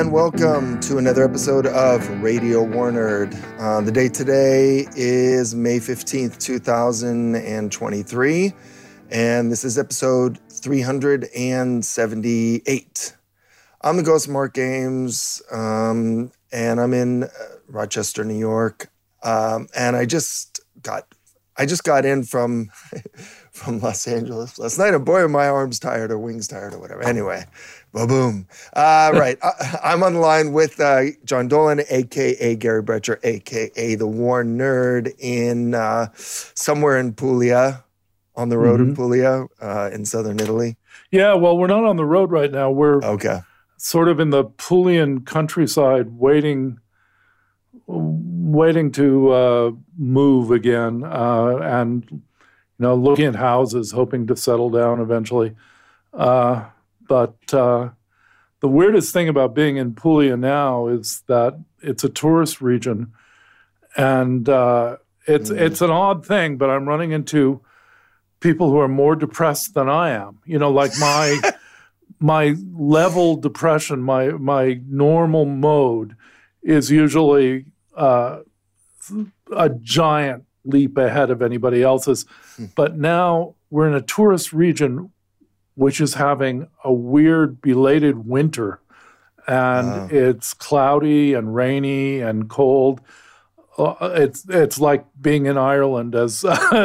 and welcome to another episode of Radio War Nerd. The date today is May 15th, 2023, and this is episode 378. I'm the Ghost Mark Games, and I'm in Rochester, New York, and I just got in from Los Angeles last night, and boy, are my arms tired or wings tired or whatever. Anyway, boom. Right. I'm on the line with John Dolan, a.k.a. Gary Brecher, a.k.a. the War Nerd, in somewhere in Puglia, on the road in Puglia, in southern Italy. Yeah, well, we're not on the road right now. We're sort of in the Puglian countryside waiting to move again, and looking at houses, hoping to settle down eventually. But the weirdest thing about being in Puglia now is that it's a tourist region, and it's an odd thing. But I'm running into people who are more depressed than I am. Like my level depression, my normal mode is usually a giant leap ahead of anybody else's. But now we're in a tourist region which is having a weird belated winter, and it's cloudy and rainy and cold. It's like being in Ireland, as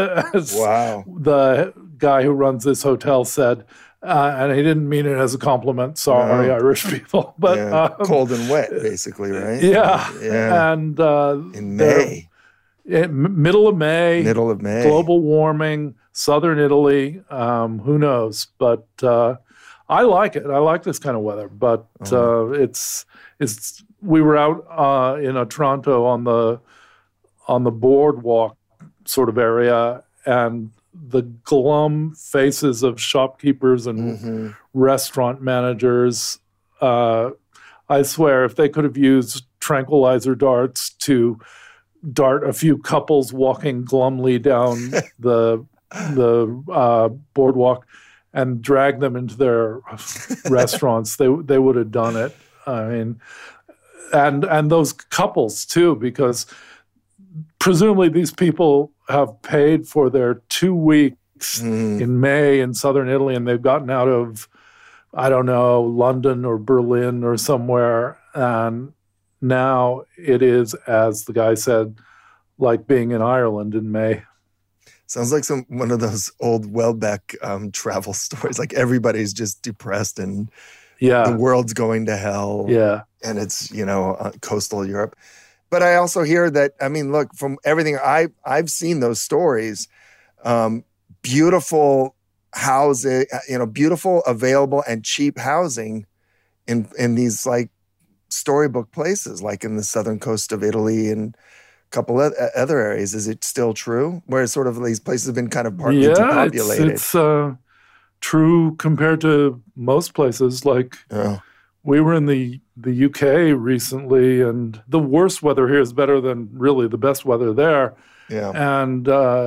the guy who runs this hotel said, and he didn't mean it as a compliment. Sorry, Irish people, but cold and wet, basically, right? Yeah. And in May. Middle of May. Global warming, southern Italy. Who knows? But I like it. I like this kind of weather. But it's. We were out in Otranto on the boardwalk sort of area, and the glum faces of shopkeepers and restaurant managers. I swear, if they could have used tranquilizer darts to dart a few couples walking glumly down the boardwalk and drag them into their restaurants, they would have done it. I mean, and those couples too, because presumably these people have paid for their 2 weeks in May in southern Italy, and they've gotten out of, I don't know, London or Berlin or somewhere, and now it is, as the guy said, like being in Ireland in May. Sounds like one of those old Welbeck travel stories. Like everybody's just depressed and the world's going to hell. Yeah, and it's coastal Europe. But I also hear that, I mean, look, from everything I've seen those stories, beautiful housing, beautiful, available, and cheap housing in these like storybook places, like in the southern coast of Italy and a couple of other areas. Is it still true? Where sort of these places have been kind of partly depopulated? It's true compared to most places. Like we were in the UK recently, and the worst weather here is better than really the best weather there. Yeah. And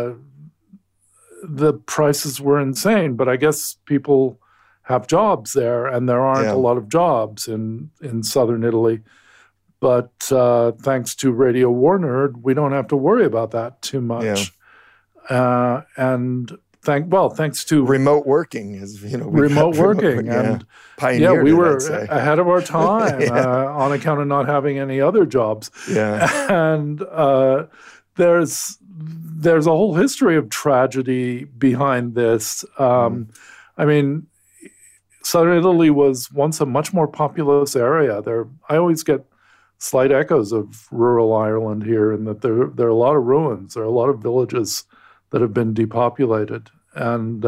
the prices were insane, but I guess people have jobs there, and there aren't a lot of jobs in southern Italy. But thanks to Radio War Nerd, we don't have to worry about that too much. Yeah. And thanks to remote working, remote working, and pioneered we were ahead of our time on account of not having any other jobs. Yeah, and there's a whole history of tragedy behind this. I mean, southern Italy was once a much more populous area. I always get slight echoes of rural Ireland here, in that there are a lot of ruins. There are a lot of villages that have been depopulated, and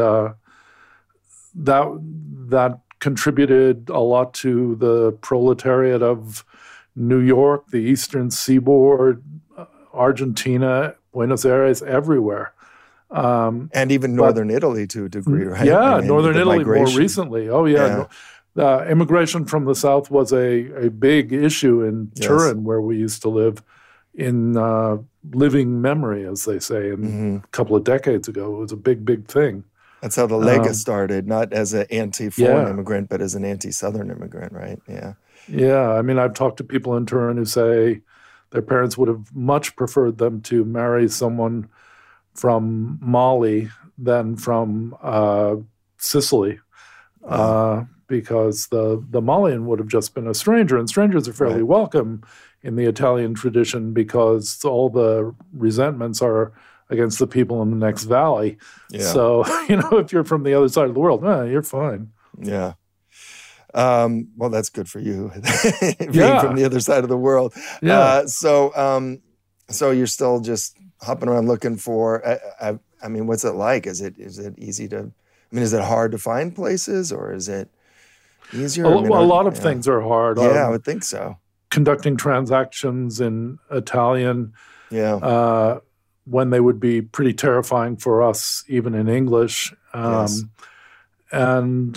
that contributed a lot to the proletariat of New York, the Eastern Seaboard, Argentina, Buenos Aires, everywhere. And even northern Italy to a degree, right? Yeah, northern Italy more recently. Oh, yeah. Immigration from the south was a big issue in Turin, where we used to live, in living memory, as they say. And a couple of decades ago, it was a big, big thing. That's how the Lega started, not as an anti-foreign immigrant, but as an anti-Southern immigrant, right? Yeah. Yeah. I mean, I've talked to people in Turin who say their parents would have much preferred them to marry someone from Mali than from Sicily, because the Malian would have just been a stranger, and strangers are fairly welcome in the Italian tradition because all the resentments are against the people in the next valley. Yeah. So, if you're from the other side of the world, you're fine. Yeah. Well, that's good for you, being from the other side of the world. Yeah. So you're still just hopping around looking for, I mean, what's it like? Is it easy to, is it hard to find places, or is it easier? A lot of things are hard. Yeah, I would think so. Conducting transactions in Italian, when they would be pretty terrifying for us, even in English. And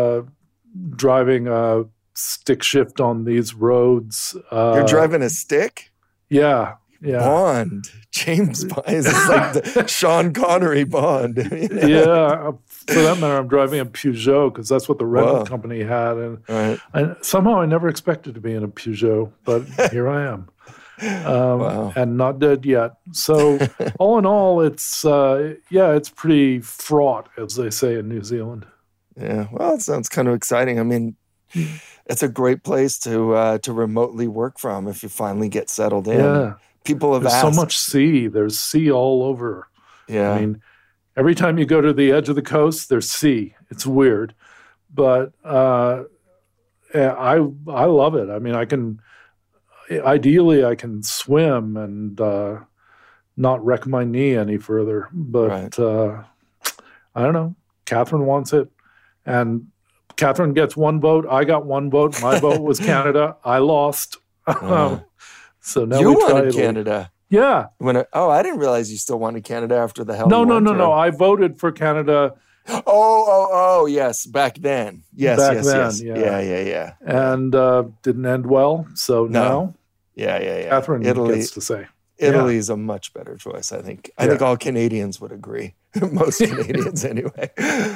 driving a stick shift on these roads. You're driving a stick? Yeah. Bond. James Bond. It's like the Sean Connery Bond. Yeah. For that matter, I'm driving a Peugeot because that's what the rental company had. And somehow I never expected to be in a Peugeot, but here I am. And not dead yet. So all in all, it's pretty fraught, as they say in New Zealand. Yeah, well, it sounds kind of exciting. I mean, it's a great place to remotely work from if you finally get settled in. Yeah. People have asked. So much sea. There's sea all over. Yeah. I mean, every time you go to the edge of the coast, there's sea. It's weird. But I love it. I mean, ideally I can swim and not wreck my knee any further. But I don't know. Catherine wants it. And Catherine gets one vote. I got one vote. My vote was Canada. I lost. So now you we wanted Canada. Yeah. I didn't realize you still wanted Canada after the hell. No. I voted for Canada. Oh, yes. Back then. Yes. Yeah. And didn't end well. So now. Yeah. Catherine gets to say. Italy is a much better choice, I think. I think all Canadians would agree. Most Canadians, anyway.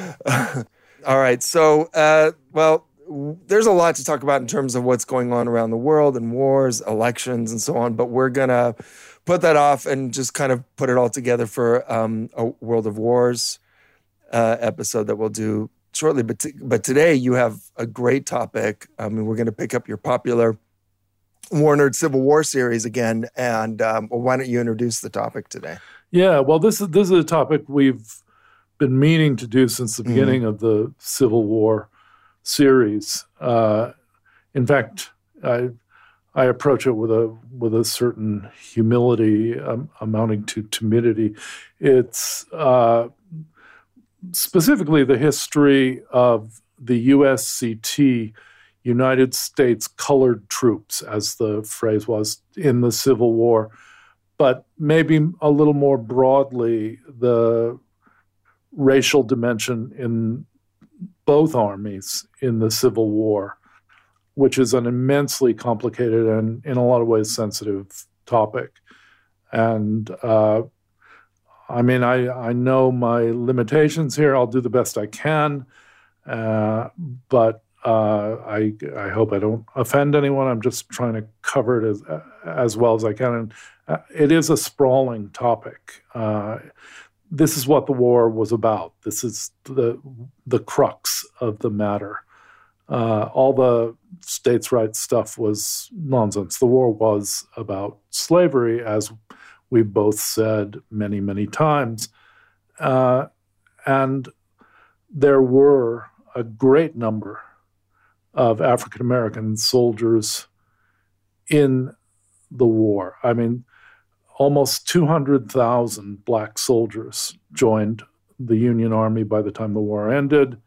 All right. So, there's a lot to talk about in terms of what's going on around the world and wars, elections, and so on. But we're going to put that off and just kind of put it all together for a World of Wars episode that we'll do shortly. But today you have a great topic. I mean, we're going to pick up your popular War Nerd Civil War series again. And why don't you introduce the topic today? Yeah, well, this is a topic we've been meaning to do since the beginning of the Civil War series. In fact, I approach it with a certain humility amounting to timidity. It's specifically the history of the USCT, United States Colored Troops, as the phrase was, in the Civil War, but maybe a little more broadly, the racial dimension in both armies in the Civil War, which is an immensely complicated and in a lot of ways sensitive topic. And I know my limitations here. I'll do the best I can, but I hope I don't offend anyone. I'm just trying to cover it as well as I can. And it is a sprawling topic. This is what the war was about. This is the crux of the matter. All the states' rights stuff was nonsense. The war was about slavery, as we've both said many, many times. And there were a great number of African-American soldiers in the war. I mean, almost 200,000 black soldiers joined the Union Army by the time the war ended.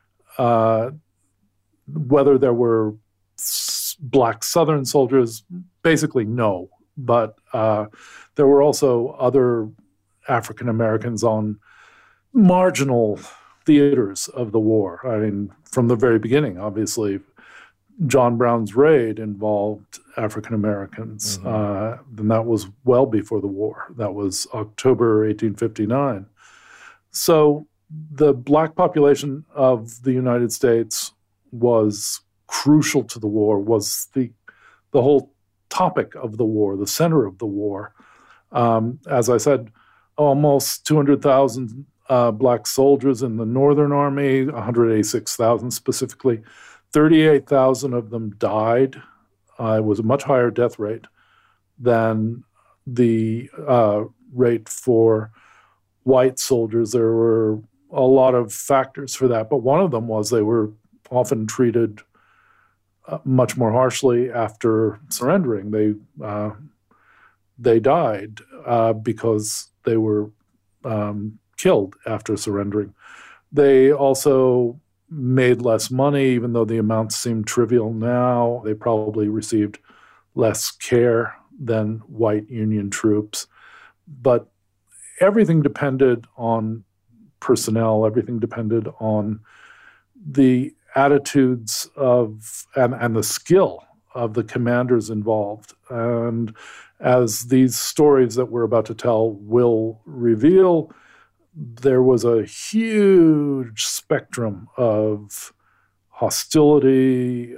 Whether there were black Southern soldiers, basically no. But there were also other African Americans on marginal theaters of the war. I mean, from the very beginning, obviously, John Brown's raid involved African Americans. And that was well before the war. That was October 1859. So the black population of the United States was crucial to the war, was the whole topic of the war, the center of the war. As I said, almost 200,000 black soldiers in the Northern Army, 186,000 specifically. 38,000 of them died. It was a much higher death rate than the rate for white soldiers. There were a lot of factors for that, but one of them was they were often treated much more harshly after surrendering. They died because they were killed after surrendering. They also made less money, even though the amounts seem trivial now. They probably received less care than white Union troops. But everything depended on personnel. Everything depended on the attitudes of and the skill of the commanders involved. And as these stories that we're about to tell will reveal, there was a huge spectrum of hostility,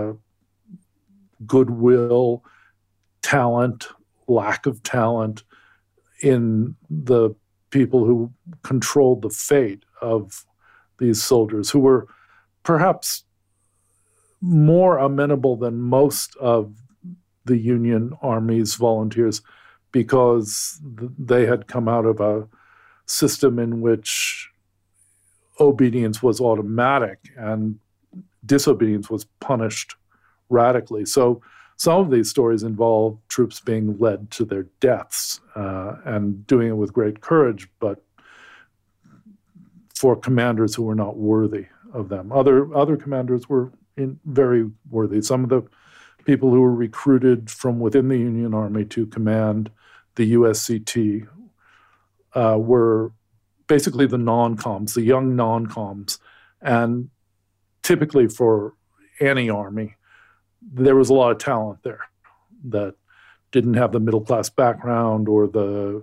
goodwill, talent, lack of talent in the people who controlled the fate of these soldiers, who were perhaps more amenable than most of the Union Army's volunteers because they had come out of a system in which obedience was automatic and disobedience was punished radically. So some of these stories involve troops being led to their deaths and doing it with great courage, but for commanders who were not worthy of them. Other commanders were very worthy. Some of the people who were recruited from within the Union Army to command the USCT were basically the non-coms, the young non-coms. And typically for any army, there was a lot of talent there that didn't have the middle-class background or the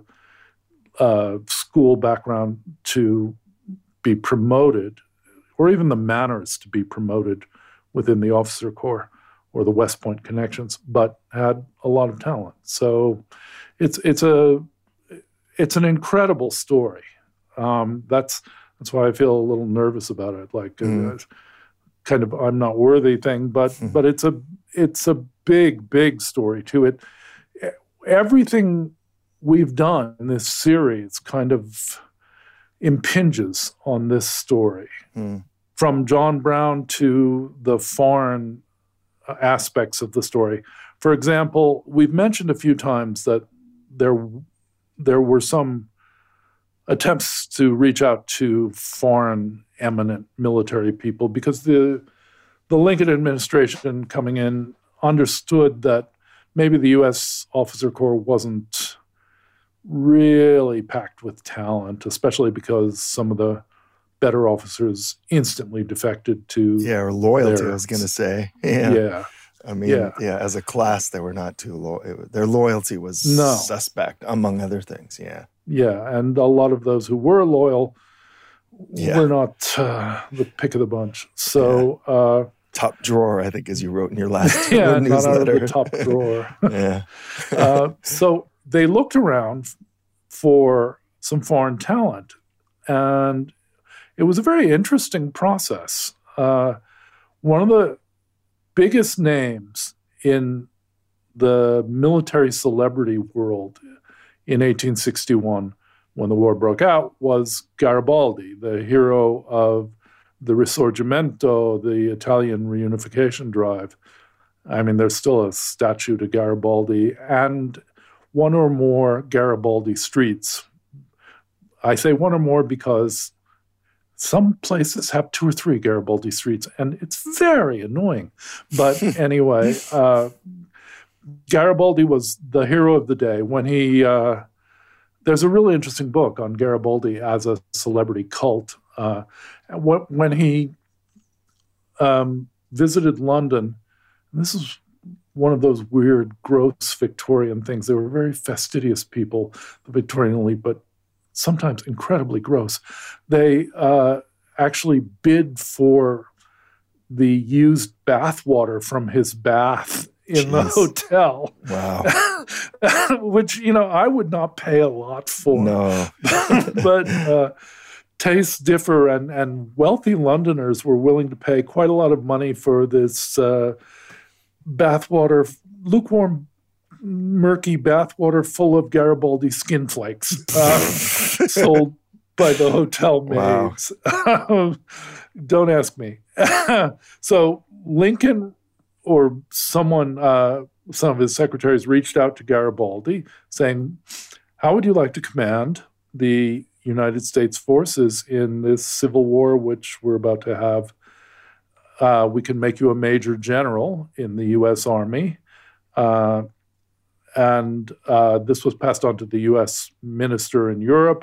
school background to be promoted, or even the manners to be promoted within the officer corps or the West Point connections, but had a lot of talent. So it's an incredible story. That's why I feel a little nervous about it, like kind of I'm not worthy thing, but it's a big story to it. Everything we've done in this series kind of impinges on this story, from John Brown to the foreign aspects of the story. For example, we've mentioned a few times that there were some attempts to reach out to foreign eminent military people because the Lincoln administration coming in understood that maybe the U.S. officer corps wasn't really packed with talent, especially because some of the better officers instantly defected to or loyalty, I was going to say. Yeah. I mean, as a class, they were not too loyal. Their loyalty was suspect, among other things, Yeah, and a lot of those who were loyal were not the pick of the bunch. So top drawer, I think, as you wrote in your last newsletter. Not out of the top drawer. So they looked around for some foreign talent, and it was a very interesting process. One of the biggest names in the military celebrity world in 1861, when the war broke out, was Garibaldi, the hero of the Risorgimento, the Italian reunification drive. I mean, there's still a statue to Garibaldi and one or more Garibaldi streets. I say one or more because some places have 2 or 3 Garibaldi streets, and it's very annoying. But anyway, Garibaldi was the hero of the day. When he, there's a really interesting book on Garibaldi as a celebrity cult. When he visited London, and this is one of those weird, gross Victorian things. They were very fastidious people, the Victorian elite, but sometimes incredibly gross. They actually bid for the used bathwater from his bath in the hotel. Wow. Which, I would not pay a lot for. No. But tastes differ, and wealthy Londoners were willing to pay quite a lot of money for this bathwater, lukewarm, murky bathwater full of Garibaldi skin flakes, sold by the hotel maids. Wow. Don't ask me. So Lincoln or someone, some of his secretaries reached out to Garibaldi saying, how would you like to command the United States forces in this civil war, which we're about to have? We can make you a major general in the U.S. Army. And this was passed on to the U.S. minister in Europe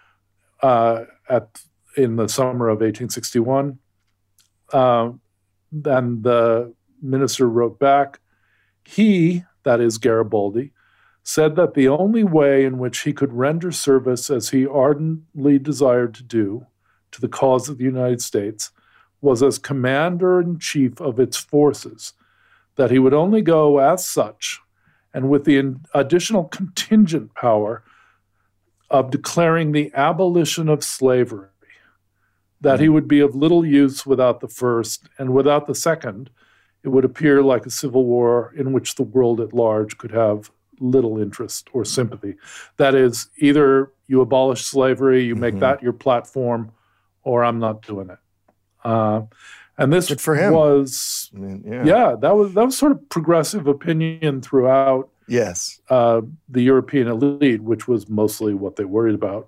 in the summer of 1861. And the minister wrote back, he, that is Garibaldi, said that the only way in which he could render service as he ardently desired to do to the cause of the United States was as commander-in-chief of its forces, that he would only go as such and with the additional contingent power of declaring the abolition of slavery, that he would be of little use without the first, and without the second, it would appear like a civil war in which the world at large could have little interest or sympathy. That is, either you abolish slavery, you make that your platform, or I'm not doing it. And this for him was, that was sort of progressive opinion throughout. Yes, the European elite, which was mostly what they worried about.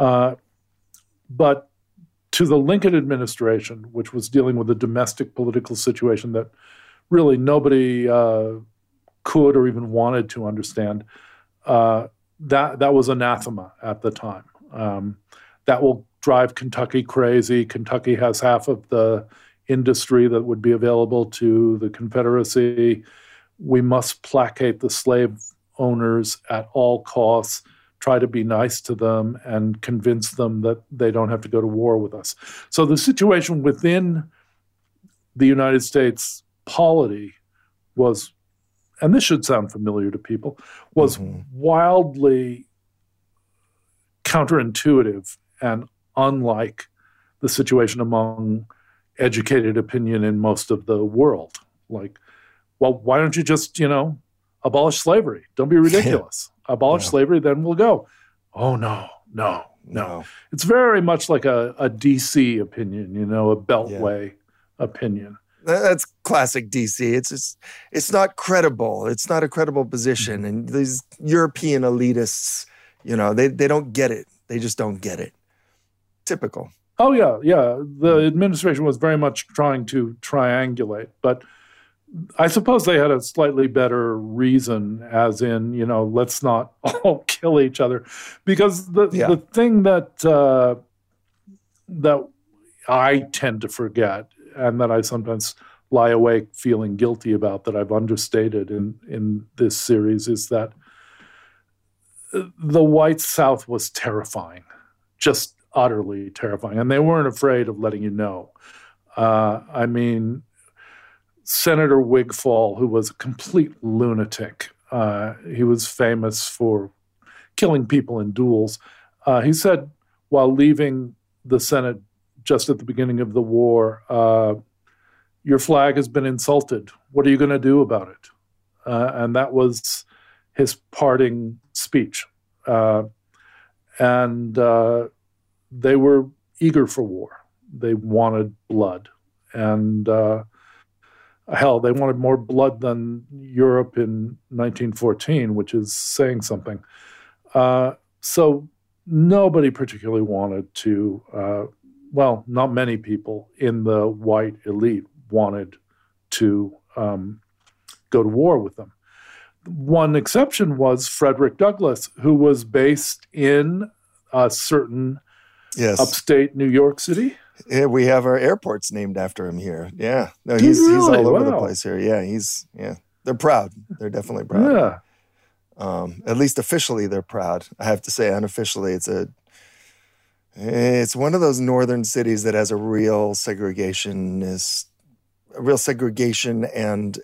But to the Lincoln administration, which was dealing with a domestic political situation that really nobody could or even wanted to understand, that was anathema at the time. That will drive Kentucky crazy. Kentucky has half of the industry that would be available to the Confederacy. We must placate the slave owners at all costs, try to be nice to them, and convince them that they don't have to go to war with us. So the situation within the United States polity was, and this should sound familiar to people, was wildly counterintuitive and unlike the situation among educated opinion in most of the world. Like, well, why don't you just, abolish slavery? Don't be ridiculous. Abolish slavery, then we'll go. Oh, no. It's very much like a DC opinion, a Beltway opinion. That's classic DC. It's not credible. It's not a credible position. And these European elitists, they don't get it. They just don't get it. Typical. Oh, yeah. The administration was very much trying to triangulate, but I suppose they had a slightly better reason, as in, let's not all kill each other. Because the thing that I tend to forget, and that I sometimes lie awake feeling guilty about, that I've understated in this series, is that the white South was terrifying, just utterly terrifying. And they weren't afraid of letting you know. Senator Wigfall, who was a complete lunatic, he was famous for killing people in duels. He said while leaving the Senate just at the beginning of the war, your flag has been insulted. What are you going to do about it? And that was his parting speech. And they were eager for war. They wanted blood. And hell, they wanted more blood than Europe in 1914, which is saying something. So nobody particularly wanted to, not many people in the white elite wanted to go to war with them. One exception was Frederick Douglass, who was based in a certain upstate New York City. Yeah, we have our airports named after him here. Yeah. No, he's all over the place here. Yeah, they're proud. They're definitely proud. Yeah. At least officially they're proud. I have to say, unofficially, it's a It's one of those northern cities that has a real segregation and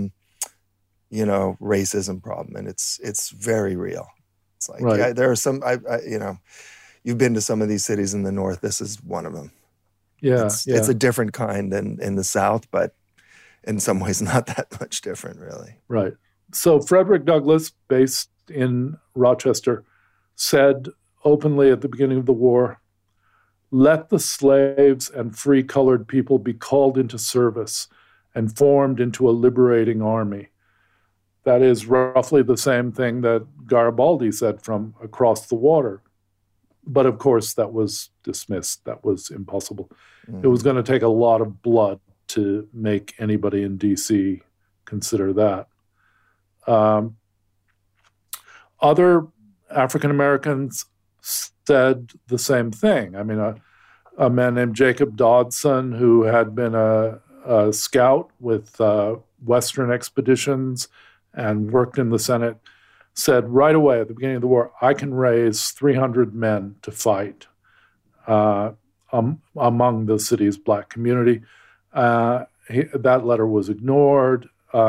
racism problem, and it's very real. It's like, right. Yeah, there are some, you've been to some of these cities in the north. This is one of them. Yeah, it's a different kind than in the south, but in some ways not that much different, really. Right. So Frederick Douglass, based in Rochester, said openly at the beginning of the war, "Let the slaves and free colored people be called into service and formed into a liberating army." That is roughly the same thing that Garibaldi said from across the water. But of course, that was dismissed. That was impossible. Mm-hmm. It was going to take a lot of blood to make anybody in D.C. consider that. Other African Americans said the same thing. I mean, a man named Jacob Dodson, who had been a scout with Western expeditions and worked in the Senate, said right away at the beginning of the war, "I can raise 300 men to fight among the city's Black community." That letter was ignored.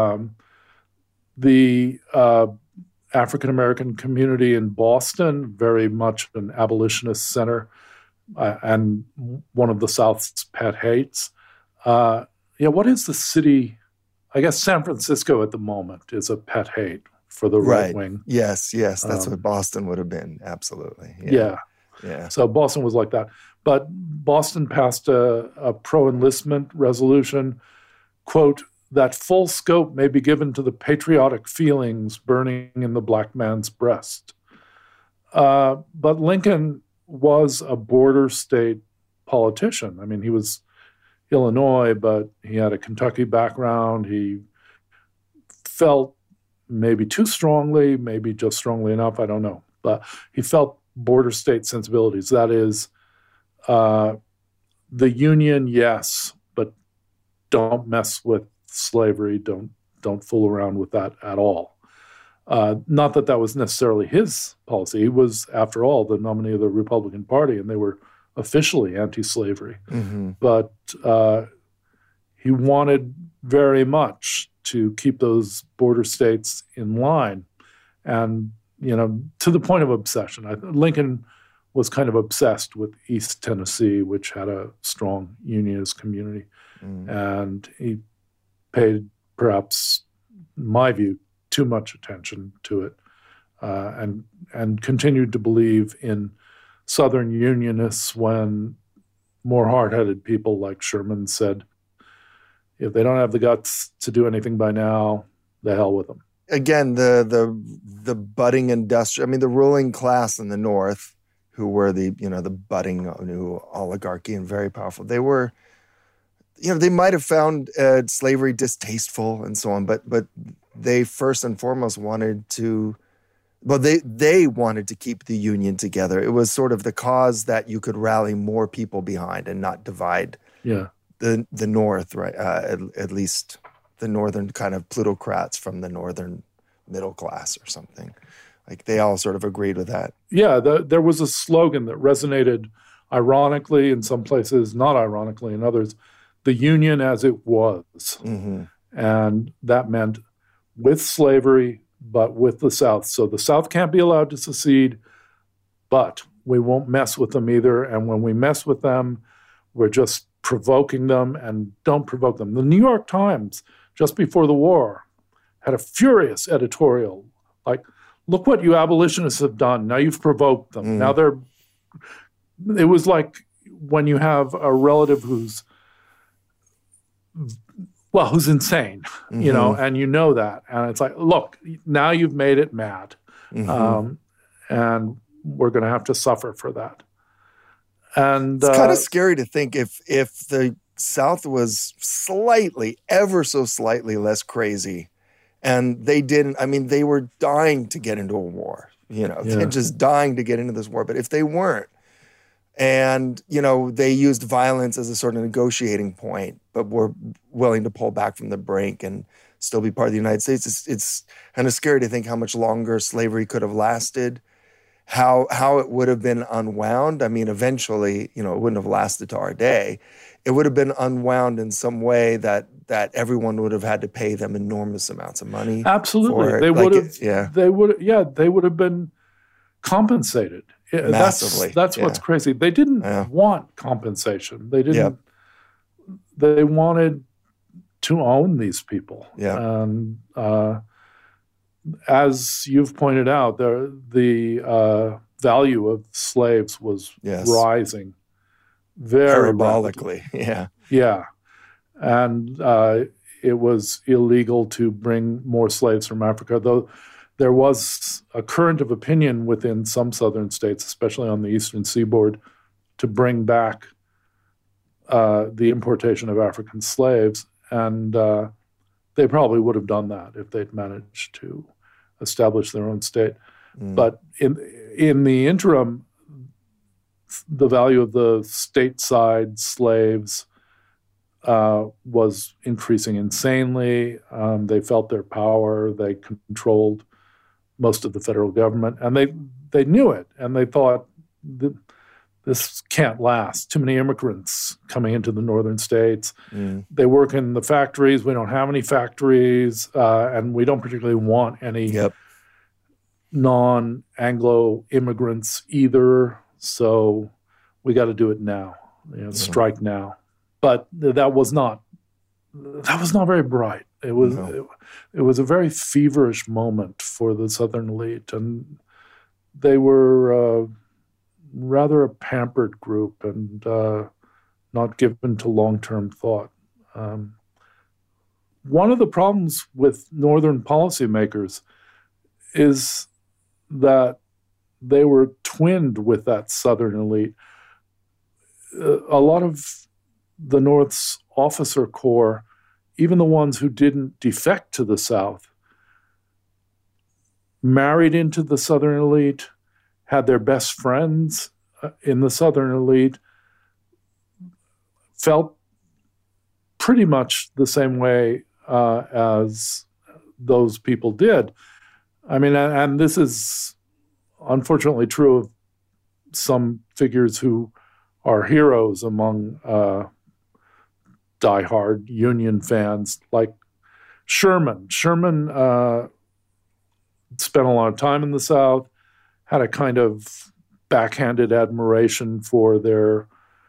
The African-American community in Boston, very much an abolitionist center, and one of the South's pet hates. What is the city? I guess San Francisco at the moment is a pet hate for the right wing. Yes, that's what Boston would have been. Absolutely. Yeah. So Boston was like that. But Boston passed a pro-enlistment resolution, quote, "that full scope may be given to the patriotic feelings burning in the Black man's breast." But Lincoln was a border state politician. I mean, he was Illinois, but he had a Kentucky background. He felt maybe too strongly, maybe just strongly enough, I don't know. But he felt border state sensibilities. That is, the Union, yes, but don't mess with slavery. Don't fool around with that at all. Not that was necessarily his policy. He was, after all, the nominee of the Republican Party, and they were officially anti-slavery. Mm-hmm. But he wanted very much to keep those border states in line, and to the point of obsession. Lincoln was kind of obsessed with East Tennessee, which had a strong Unionist community, and he paid, perhaps, in my view, too much attention to it, and continued to believe in Southern Unionists when more hard-headed people like Sherman said, if they don't have the guts to do anything by now, the hell with them. Again, the budding industrial, the ruling class in the North, who were the budding new oligarchy and very powerful, they were, they might have found slavery distasteful and so on, but they first and foremost wanted to, they wanted to keep the Union together. It was sort of the cause that you could rally more people behind and not divide the North, right? At least the northern kind of plutocrats from the northern middle class or something. Like they all sort of agreed with that. Yeah, there was a slogan that resonated ironically in some places, not ironically in others, "The Union as it was." Mm-hmm. And that meant with slavery, but with the South. So the South can't be allowed to secede, but we won't mess with them either. And when we mess with them, we're just provoking them, and don't provoke them. The New York Times, just before the war, had a furious editorial, like, look what you abolitionists have done. Now you've provoked them. Now it was like when you have a relative who's insane, and you know that. And it's like, look, now you've made it mad. Mm-hmm. And we're going to have to suffer for that. And it's kind of scary to think if the South was ever so slightly less crazy, and they didn't, they were dying to get into a war, they're just dying to get into this war. But if they weren't, and, they used violence as a sort of negotiating point, but were willing to pull back from the brink and still be part of the United States, it's kind of scary to think how much longer slavery could have lasted. how it would have been unwound. I mean, eventually, it wouldn't have lasted to our day. It would have been unwound in some way that everyone would have had to pay them enormous amounts of money. Absolutely, they would have. They would have been compensated massively. That's what's crazy. They didn't want compensation. They didn't. They wanted to own these people. Yeah. And as you've pointed out, the value of slaves was rising very parabolically. Rapidly. Yeah. And it was illegal to bring more slaves from Africa, though there was a current of opinion within some southern states, especially on the eastern seaboard, to bring back the importation of African slaves. And they probably would have done that if they'd managed to establish their own state. But in the interim, the value of the stateside slaves was increasing insanely. They felt their power. They controlled most of the federal government, and they knew it, and they thought, this can't last. Too many immigrants coming into the northern states. They work in the factories. We don't have any factories, and we don't particularly want any non-Anglo immigrants either. So we got to do it now. Strike now. But that was not very bright. It was a very feverish moment for the Southern elite, and they were rather a pampered group and not given to long-term thought. One of the problems with Northern policymakers is that they were twinned with that Southern elite. A lot of the North's officer corps, even the ones who didn't defect to the South, married into the Southern elite, had their best friends in the Southern elite, felt pretty much the same way as those people did. I mean, and this is unfortunately true of some figures who are heroes among diehard Union fans, like Sherman. Sherman spent a lot of time in the South, had a kind of backhanded admiration for their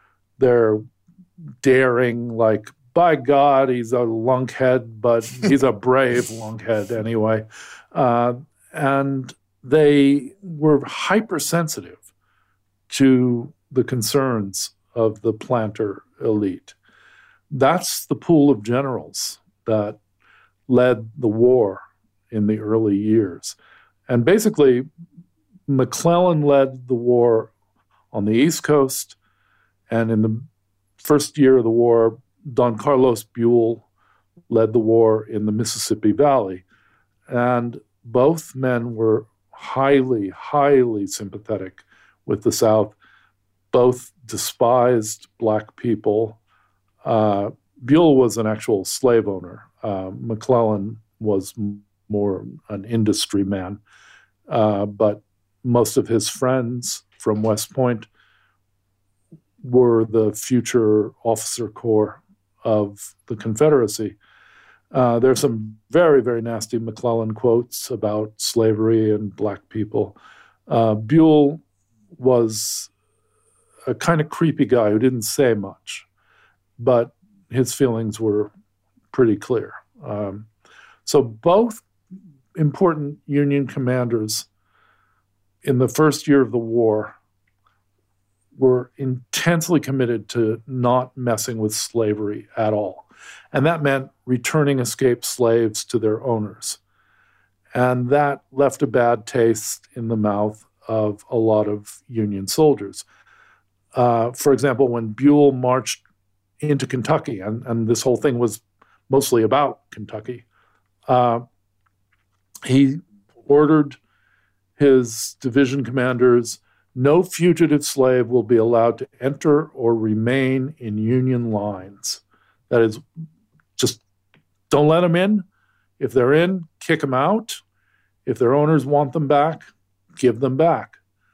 daring, like, by God, he's a lunkhead, but he's a brave lunkhead anyway. And they were hypersensitive to the concerns of the planter elite. That's the pool of generals that led the war in the early years. And basically, McClellan led the war on the East Coast, and in the first year of the war, Don Carlos Buell led the war in the Mississippi Valley. And both men were highly, highly sympathetic with the South. Both despised black people. Buell was an actual slave owner. McClellan was more an industry man. But most of his friends from West Point were the future officer corps of the Confederacy. There's some very, very nasty McClellan quotes about slavery and black people. Buell was a kind of creepy guy who didn't say much, but his feelings were pretty clear. So both important Union commanders in the first year of the war were intensely committed to not messing with slavery at all. And that meant returning escaped slaves to their owners. And that left a bad taste in the mouth of a lot of Union soldiers. For example, when Buell marched into Kentucky, and this whole thing was mostly about Kentucky, he ordered his division commanders, no fugitive slave will be allowed to enter or remain in Union lines. That is, just don't let them in. If they're in, kick them out. If their owners want them back, give them back.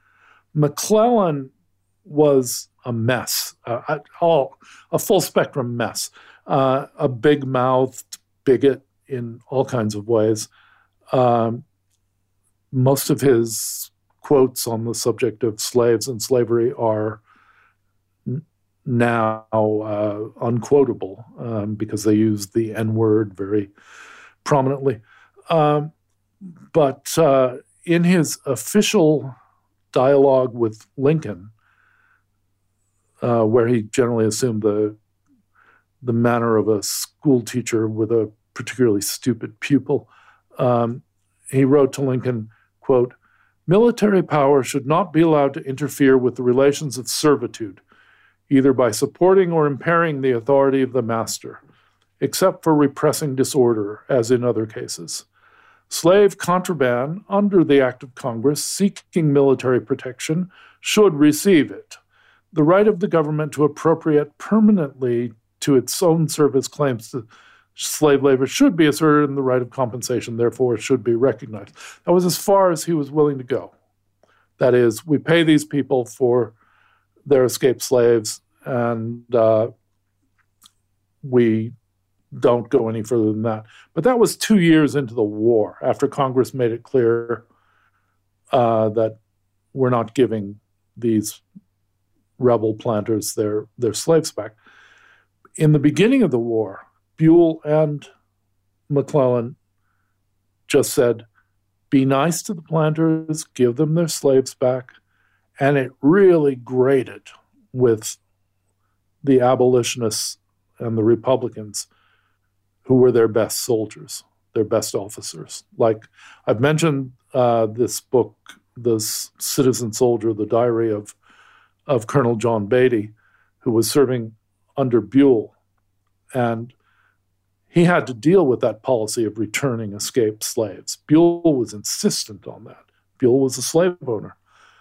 McClellan was a mess, a full spectrum mess, a big-mouthed bigot in all kinds of ways. Most of his quotes on the subject of slaves and slavery are now unquotable because they use the N-word very prominently. But in his official dialogue with Lincoln, where he generally assumed the manner of a school teacher with a particularly stupid pupil, he wrote to Lincoln, quote, "Military power should not be allowed to interfere with the relations of servitude, either by supporting or impairing the authority of the master, except for repressing disorder, as in other cases. Slave contraband, under the Act of Congress seeking military protection, should receive it. The right of the government to appropriate permanently to its own service claims to slave labor should be asserted, and the right of compensation, therefore, should be recognized." That was as far as he was willing to go. That is, we pay these people for their escaped slaves, and we don't go any further than that. But that was 2 years into the war, after Congress made it clear that we're not giving these rebel planters their slaves back. In the beginning of the war, Buell and McClellan just said, be nice to the planters, give them their slaves back. And it really grated with the abolitionists and the Republicans, who were their best soldiers, their best officers. Like I've mentioned this book, The Citizen Soldier, the diary of Colonel John Beatty, who was serving under Buell. And he had to deal with that policy of returning escaped slaves. Buell was insistent on that. Buell was a slave owner.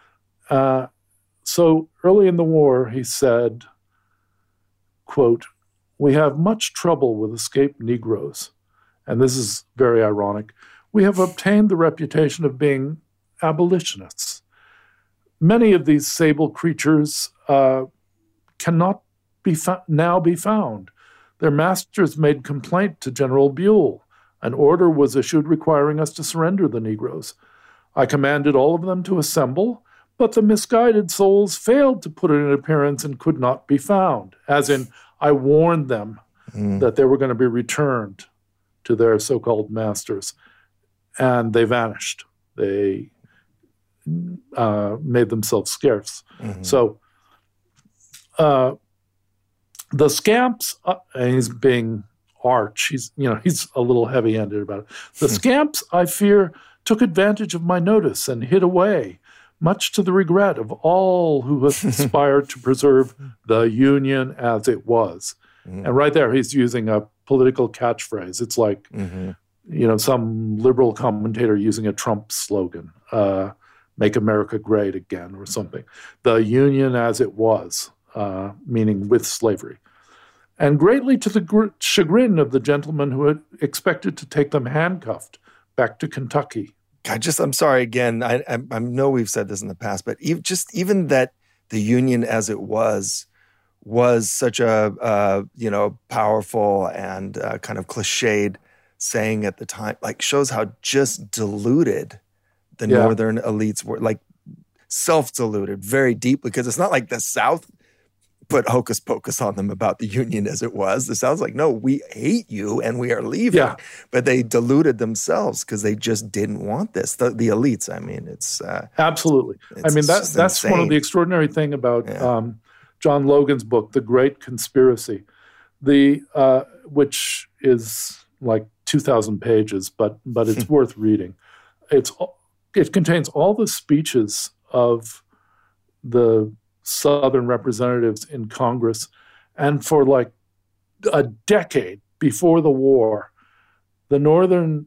So early in the war, he said, quote, "We have much trouble with escaped Negroes." And this is very ironic. "We have obtained the reputation of being abolitionists. Many of these sable creatures cannot now be found. Their masters made complaint to General Buell. An order was issued requiring us to surrender the Negroes. I commanded all of them to assemble, but the misguided souls failed to put in an appearance and could not be found." As in, I warned them that they were going to be returned to their so-called masters, and they vanished. They made themselves scarce. Mm-hmm. So the scamps, and he's being arch, he's a little heavy-handed about it. The scamps, I fear, took advantage of my notice and hid away, much to the regret of all who aspired to preserve the Union as it was. Mm-hmm. And right there, he's using a political catchphrase. It's like, some liberal commentator using a Trump slogan, "Make America Great Again," or something. The Union as it was, meaning with slavery. And greatly to the chagrin of the gentleman who had expected to take them handcuffed back to Kentucky. I'm sorry again. I know we've said this in the past, but even that the Union as it was such a powerful and kind of cliched saying at the time, like shows how just deluded the Northern elites were, like self-deluded very deeply, because it's not like the South put hocus pocus on them about the Union as it was. The South's like, no, we hate you and we are leaving. Yeah. But they deluded themselves because they just didn't want this. The elites, I mean, it's... Absolutely. That's insane. One of the extraordinary thing about John Logan's book, The Great Conspiracy, which is like 2,000 pages, but it's worth reading. It contains all the speeches of the Southern representatives in Congress. And for like a decade before the war, the Northern,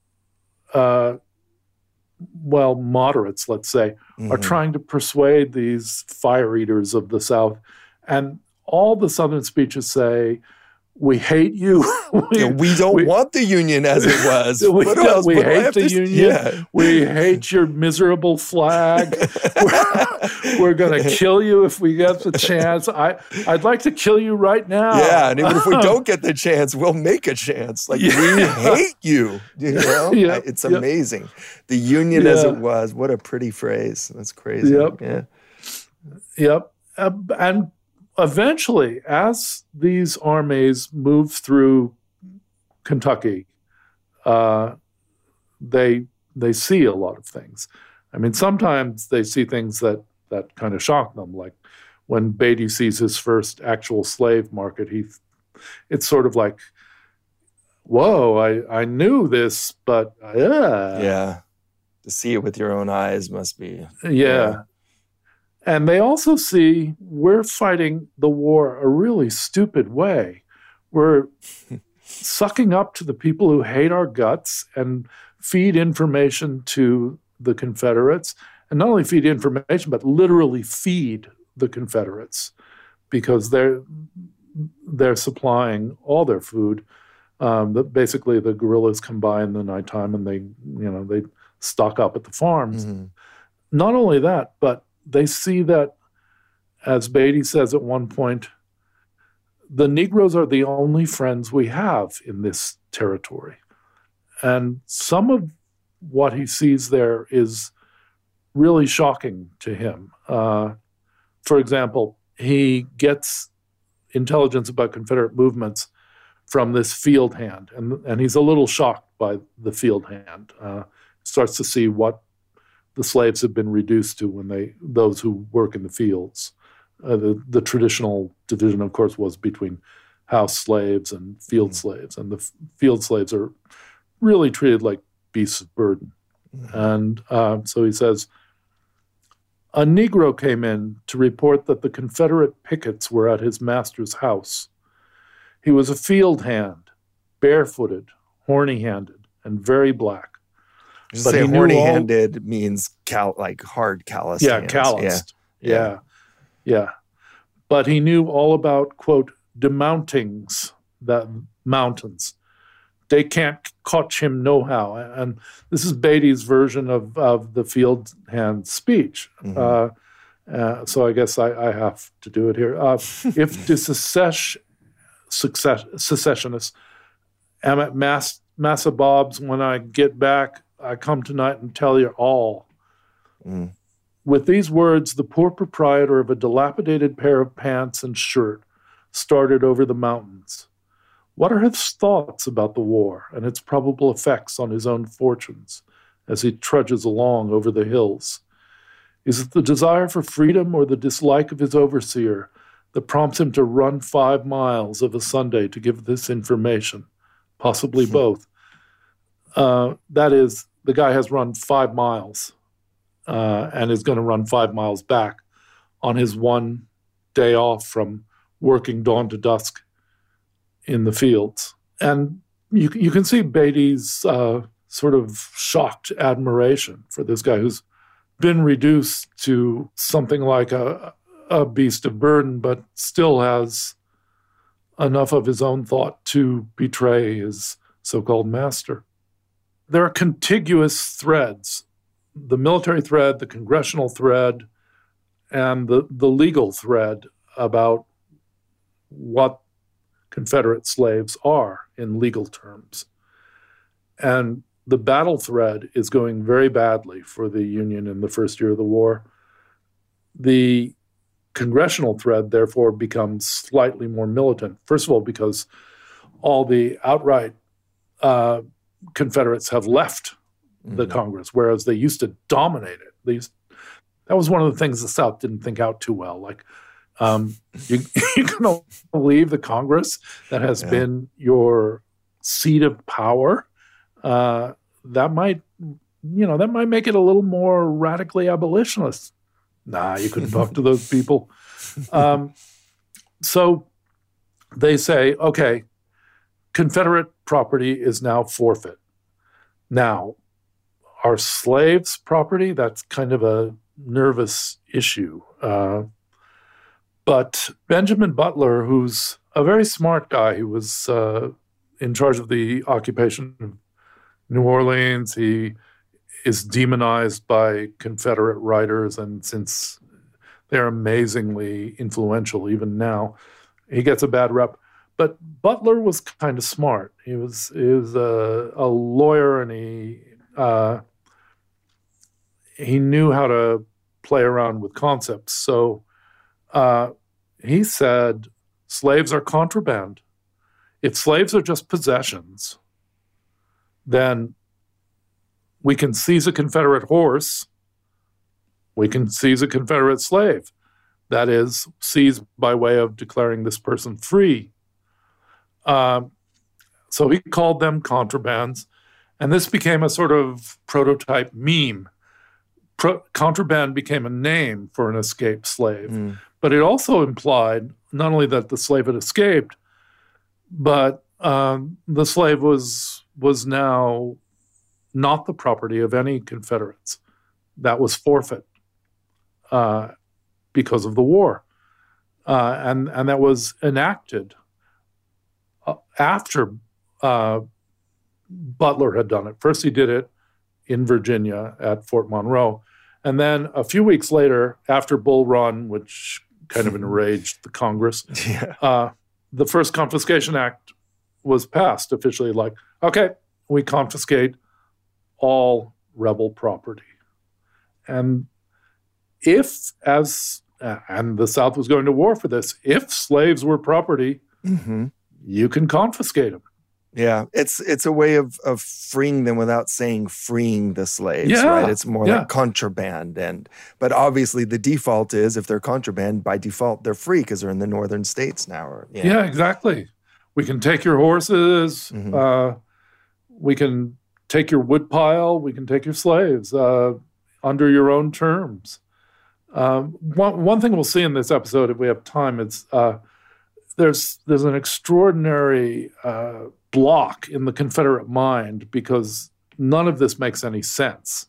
moderates, let's say, are trying to persuade these fire eaters of the South. And all the Southern speeches say, we hate you. we don't want the Union as it was. We hate the Union. Yeah. We hate your miserable flag. We're going to kill you if we get the chance. I'd like to kill you right now. Yeah, and even if we don't get the chance, we'll make a chance. Like, we hate you. You know? Yeah. It's amazing. The Union as it was. What a pretty phrase. That's crazy. Yep. Yeah. Yep. And eventually, as these armies move through Kentucky, they see a lot of things. I mean, sometimes they see things that kind of shock them, like when Beatty sees his first actual slave market. It's sort of like, whoa, I knew this, but yeah, to see it with your own eyes must be yeah. And they also see we're fighting the war a really stupid way. We're sucking up to the people who hate our guts and feed information to the Confederates. And not only feed information, but literally feed the Confederates, because they're supplying all their food. Basically, the guerrillas come by in the nighttime and they stock up at the farms. Mm-hmm. Not only that, but they see that, as Beatty says at one point, the Negroes are the only friends we have in this territory. And some of what he sees there is really shocking to him. For example, he gets intelligence about Confederate movements from this field hand, and he's a little shocked by the field hand. Starts to see what the slaves have been reduced to those who work in the fields. The traditional division, of course, was between house slaves and field slaves, and the field slaves are really treated like beasts of burden. And so he says, a Negro came in to report that the Confederate pickets were at his master's house. He was a field hand, barefooted, horny-handed, and very black. Just say horny-handed means like hard calloused hands. Calloused. Yeah. But he knew all about, quote, demountings, that mountains. They can't catch him nohow. And this is Beatty's version of the field hand speech. Mm-hmm. So I guess I have to do it here. If the secessionists, am at Massa Bob's when I get back, I come tonight and tell you all. Mm. With these words, the poor proprietor of a dilapidated pair of pants and shirt started over the mountains. What are his thoughts about the war and its probable effects on his own fortunes as he trudges along over the hills? Is it the desire for freedom or the dislike of his overseer that prompts him to run 5 miles of a Sunday to give this information? Possibly both. That is, the guy has run 5 miles and is going to run 5 miles back on his one day off from working dawn to dusk in the fields. And you can see Beatty's sort of shocked admiration for this guy who's been reduced to something like a beast of burden, but still has enough of his own thought to betray his so-called master. There are contiguous threads, the military thread, the congressional thread, and the legal thread about what Confederate slaves are in legal terms. And the battle thread is going very badly for the Union in the first year of the war. The congressional thread, therefore, becomes slightly more militant. First of all, because all the outright Confederates have left the Congress, whereas they used to dominate it. That was one of the things the South didn't think out too well. Like, you're going to leave the Congress that has been your seat of power. That might make it a little more radically abolitionist. Nah, you couldn't talk to those people. So they say, okay, Confederate property is now forfeit. Now, are slaves property? That's kind of a nervous issue. But Benjamin Butler, who's a very smart guy. He was in charge of the occupation of New Orleans. He is demonized by Confederate writers, and since they're amazingly influential even now, he gets a bad rep. But Butler was kind of smart. He was a lawyer, and he knew how to play around with concepts. So he said, slaves are contraband. If slaves are just possessions, then we can seize a Confederate horse, we can seize a Confederate slave. That is, seize by way of declaring this person free. So he called them contrabands, and this became a sort of prototype meme. Contraband became a name for an escaped slave. But it also implied not only that the slave had escaped, but the slave was now not the property of any Confederates. That was forfeit because of the war. And that was enacted after Butler had done it. First he did it in Virginia at Fort Monroe. And then a few weeks later, after Bull Run, which kind of enraged the Congress, the first Confiscation Act was passed officially, like, okay, we confiscate all rebel property. And and the South was going to war for this, if slaves were property, you can confiscate them. Yeah, it's a way of freeing them without saying freeing the slaves, right? It's more like contraband. But obviously the default is, if they're contraband, by default they're free because they're in the northern states now. Yeah, exactly. We can take your horses. We can take your woodpile. We can take your slaves under your own terms. One thing we'll see in this episode, if we have time, is there's an extraordinary block in the Confederate mind because none of this makes any sense.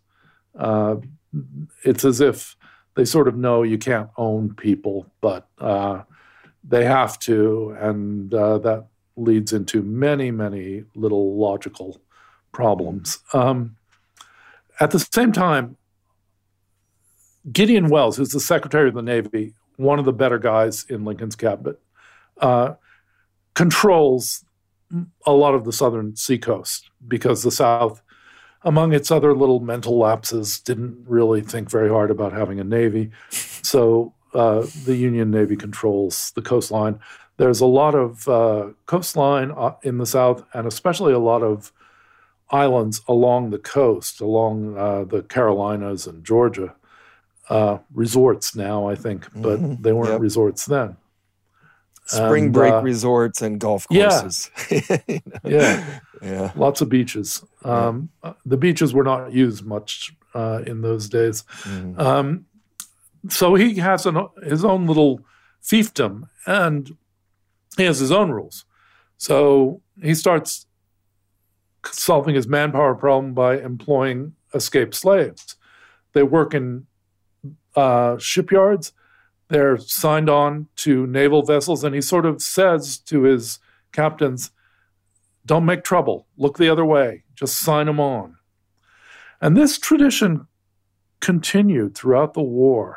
It's as if they sort of know you can't own people, but they have to, and that leads into many, many little logical problems. At the same time, Gideon Welles, who's the Secretary of the Navy, one of the better guys in Lincoln's cabinet, controls a lot of the southern seacoast because the South, among its other little mental lapses, didn't really think very hard about having a navy. So the Union Navy controls the coastline. There's a lot of coastline in the South, and especially a lot of islands along the coast, along the Carolinas and Georgia. Resorts now, I think, but they weren't resorts then. Spring break resorts and golf courses. Yeah. Lots of beaches. The beaches were not used much in those days. So he has his own little fiefdom, and he has his own rules. So he starts solving his manpower problem by employing escaped slaves. They work in shipyards. They're signed on to naval vessels, and he sort of says to his captains, don't make trouble. Look the other way. Just sign them on. And this tradition continued throughout the war.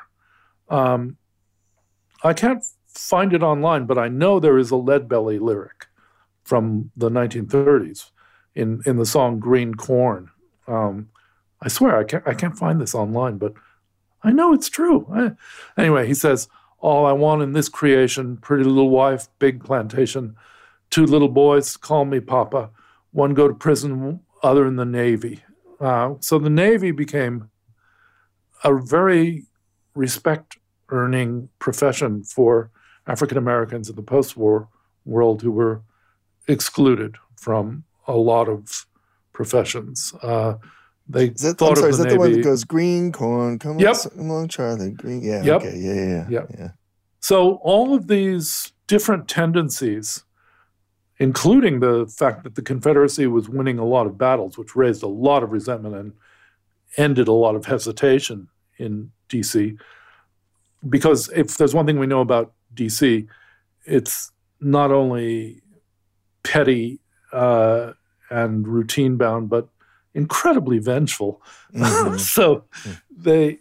I can't find it online, but I know there is a Leadbelly lyric from the 1930s in the song Green Corn. I swear, I can't find this online, but I know it's true. Anyway, he says, all I want in this creation, pretty little wife, big plantation, 2 little boys, call me Papa, one go to prison, other in the Navy. So the Navy became a very respect-earning profession for African Americans in the post-war world who were excluded from a lot of professions. They is that, thought I'm sorry, of is the that Navy. the one that goes green corn? Come along, Charlie. Green, yeah. Yep. Okay. Yeah. So all of these different tendencies, including the fact that the Confederacy was winning a lot of battles, which raised a lot of resentment and ended a lot of hesitation in D.C. Because if there's one thing we know about D.C., it's not only petty and routine bound, but incredibly vengeful. Mm-hmm. So they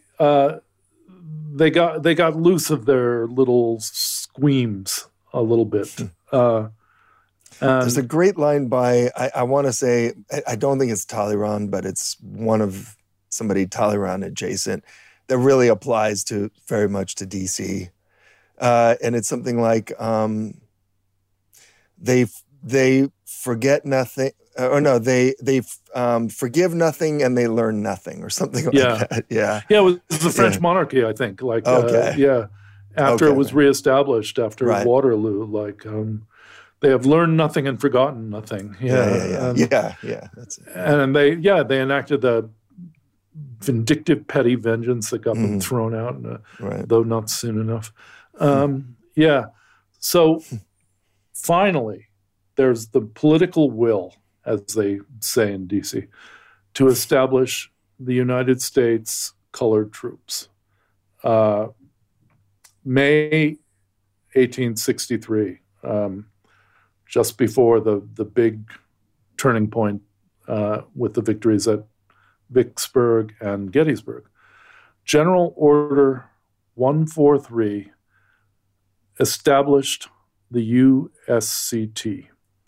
got loose of their little squeams a little bit. There's a great line by, I want to say, I don't think it's Talleyrand, but it's one of somebody Talleyrand adjacent that really applies very much to DC. And it's something like, they forget nothing, they forgive nothing and they learn nothing, or something like that. Yeah. Yeah, it was the French monarchy, I think. Like, after it was reestablished after Waterloo, like, they have learned nothing and forgotten nothing. Yeah. That's it. And they enacted the vindictive petty vengeance that got them thrown out, though not soon enough. So finally, there's the political will, as they say in D.C., to establish the United States colored troops. May 1863, just before the big turning point with the victories at Vicksburg and Gettysburg. General Order 143 established the USCT.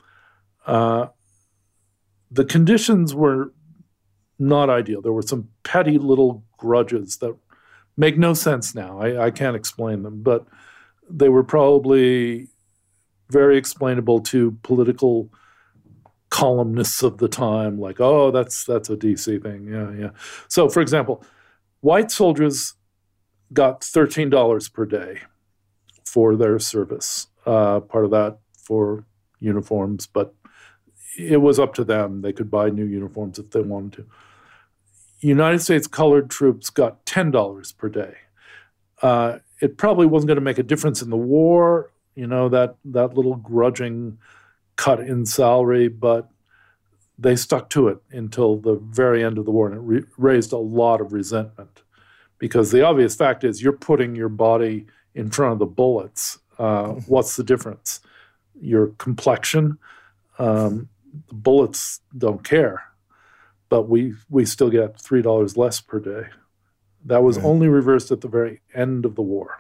The conditions were not ideal. There were some petty little grudges that make no sense now. I can't explain them, but they were probably very explainable to political columnists of the time, like, oh, that's a DC thing. Yeah. So, for example, white soldiers got $13 per day for their service. Part of that for uniforms, but it was up to them. They could buy new uniforms if they wanted to. United States colored troops got $10 per day. It probably wasn't going to make a difference in the war, that little grudging cut in salary, but they stuck to it until the very end of the war, and it raised a lot of resentment, because the obvious fact is you're putting your body in front of the bullets. What's the difference? Your complexion? The bullets don't care, but we still get $3 less per day. That was only reversed at the very end of the war.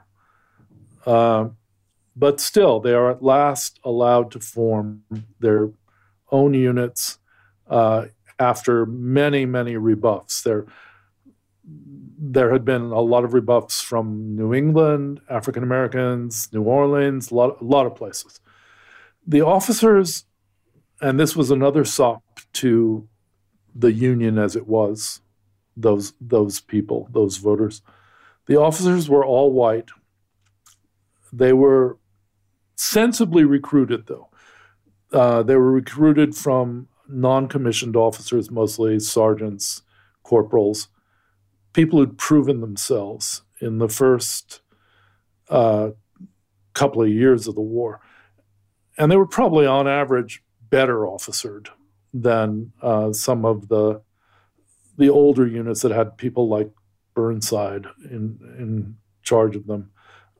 But still, they are at last allowed to form their own units after many, many rebuffs. There had been a lot of rebuffs from New England, African Americans, New Orleans, a lot of places. The officers, and this was another sop to the Union as it was, those people, those voters. The officers were all white. They were sensibly recruited, though. They were recruited from non-commissioned officers, mostly sergeants, corporals, people who'd proven themselves in the first couple of years of the war. And they were probably, on average, better officered than some of the older units that had people like Burnside in charge of them.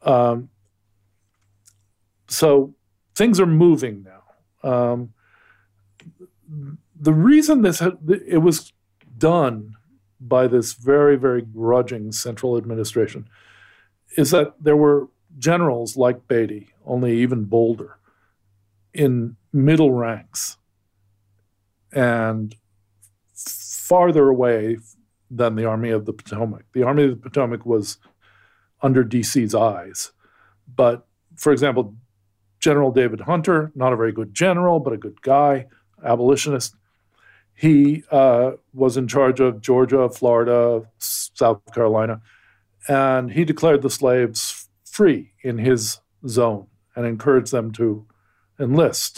So things are moving now. The reason it was done by this very, very grudging central administration is that there were generals like Beatty, only even bolder, in middle ranks and farther away than the Army of the Potomac. The Army of the Potomac was under DC's eyes. But, for example, General David Hunter, not a very good general, but a good guy, abolitionist. He was in charge of Georgia, Florida, South Carolina, and he declared the slaves free in his zone and encouraged them to enlist.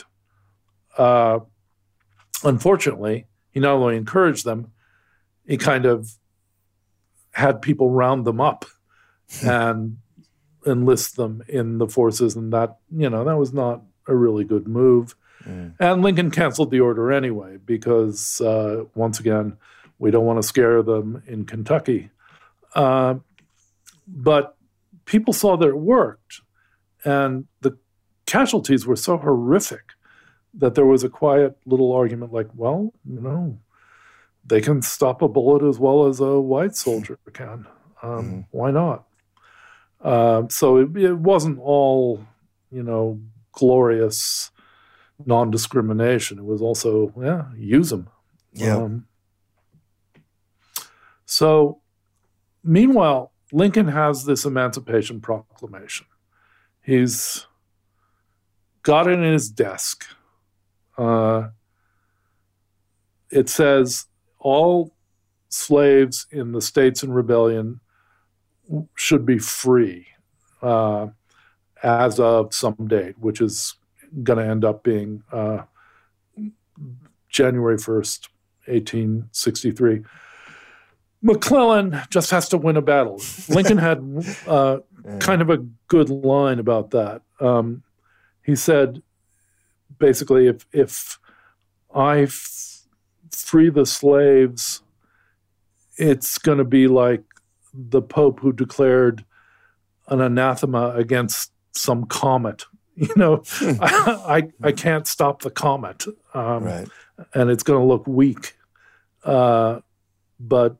Unfortunately, he not only encouraged them, he kind of had people round them up and enlist them in the forces, and that was not a really good move. And Lincoln canceled the order anyway because, once again, we don't want to scare them in Kentucky. But people saw that it worked, and casualties were so horrific that there was a quiet little argument like, well, they can stop a bullet as well as a white soldier can. Why not? So it wasn't all, glorious non-discrimination. It was also, use them. Yeah. So meanwhile, Lincoln has this Emancipation Proclamation. He's got it in his desk. It says all slaves in the states in rebellion should be free as of some date, which is going to end up being January 1st, 1863. McClellan just has to win a battle. Lincoln had kind of a good line about that. He said, basically, if I free the slaves, it's going to be like the Pope who declared an anathema against some comet. I can't stop the comet, right. And it's going to look weak. But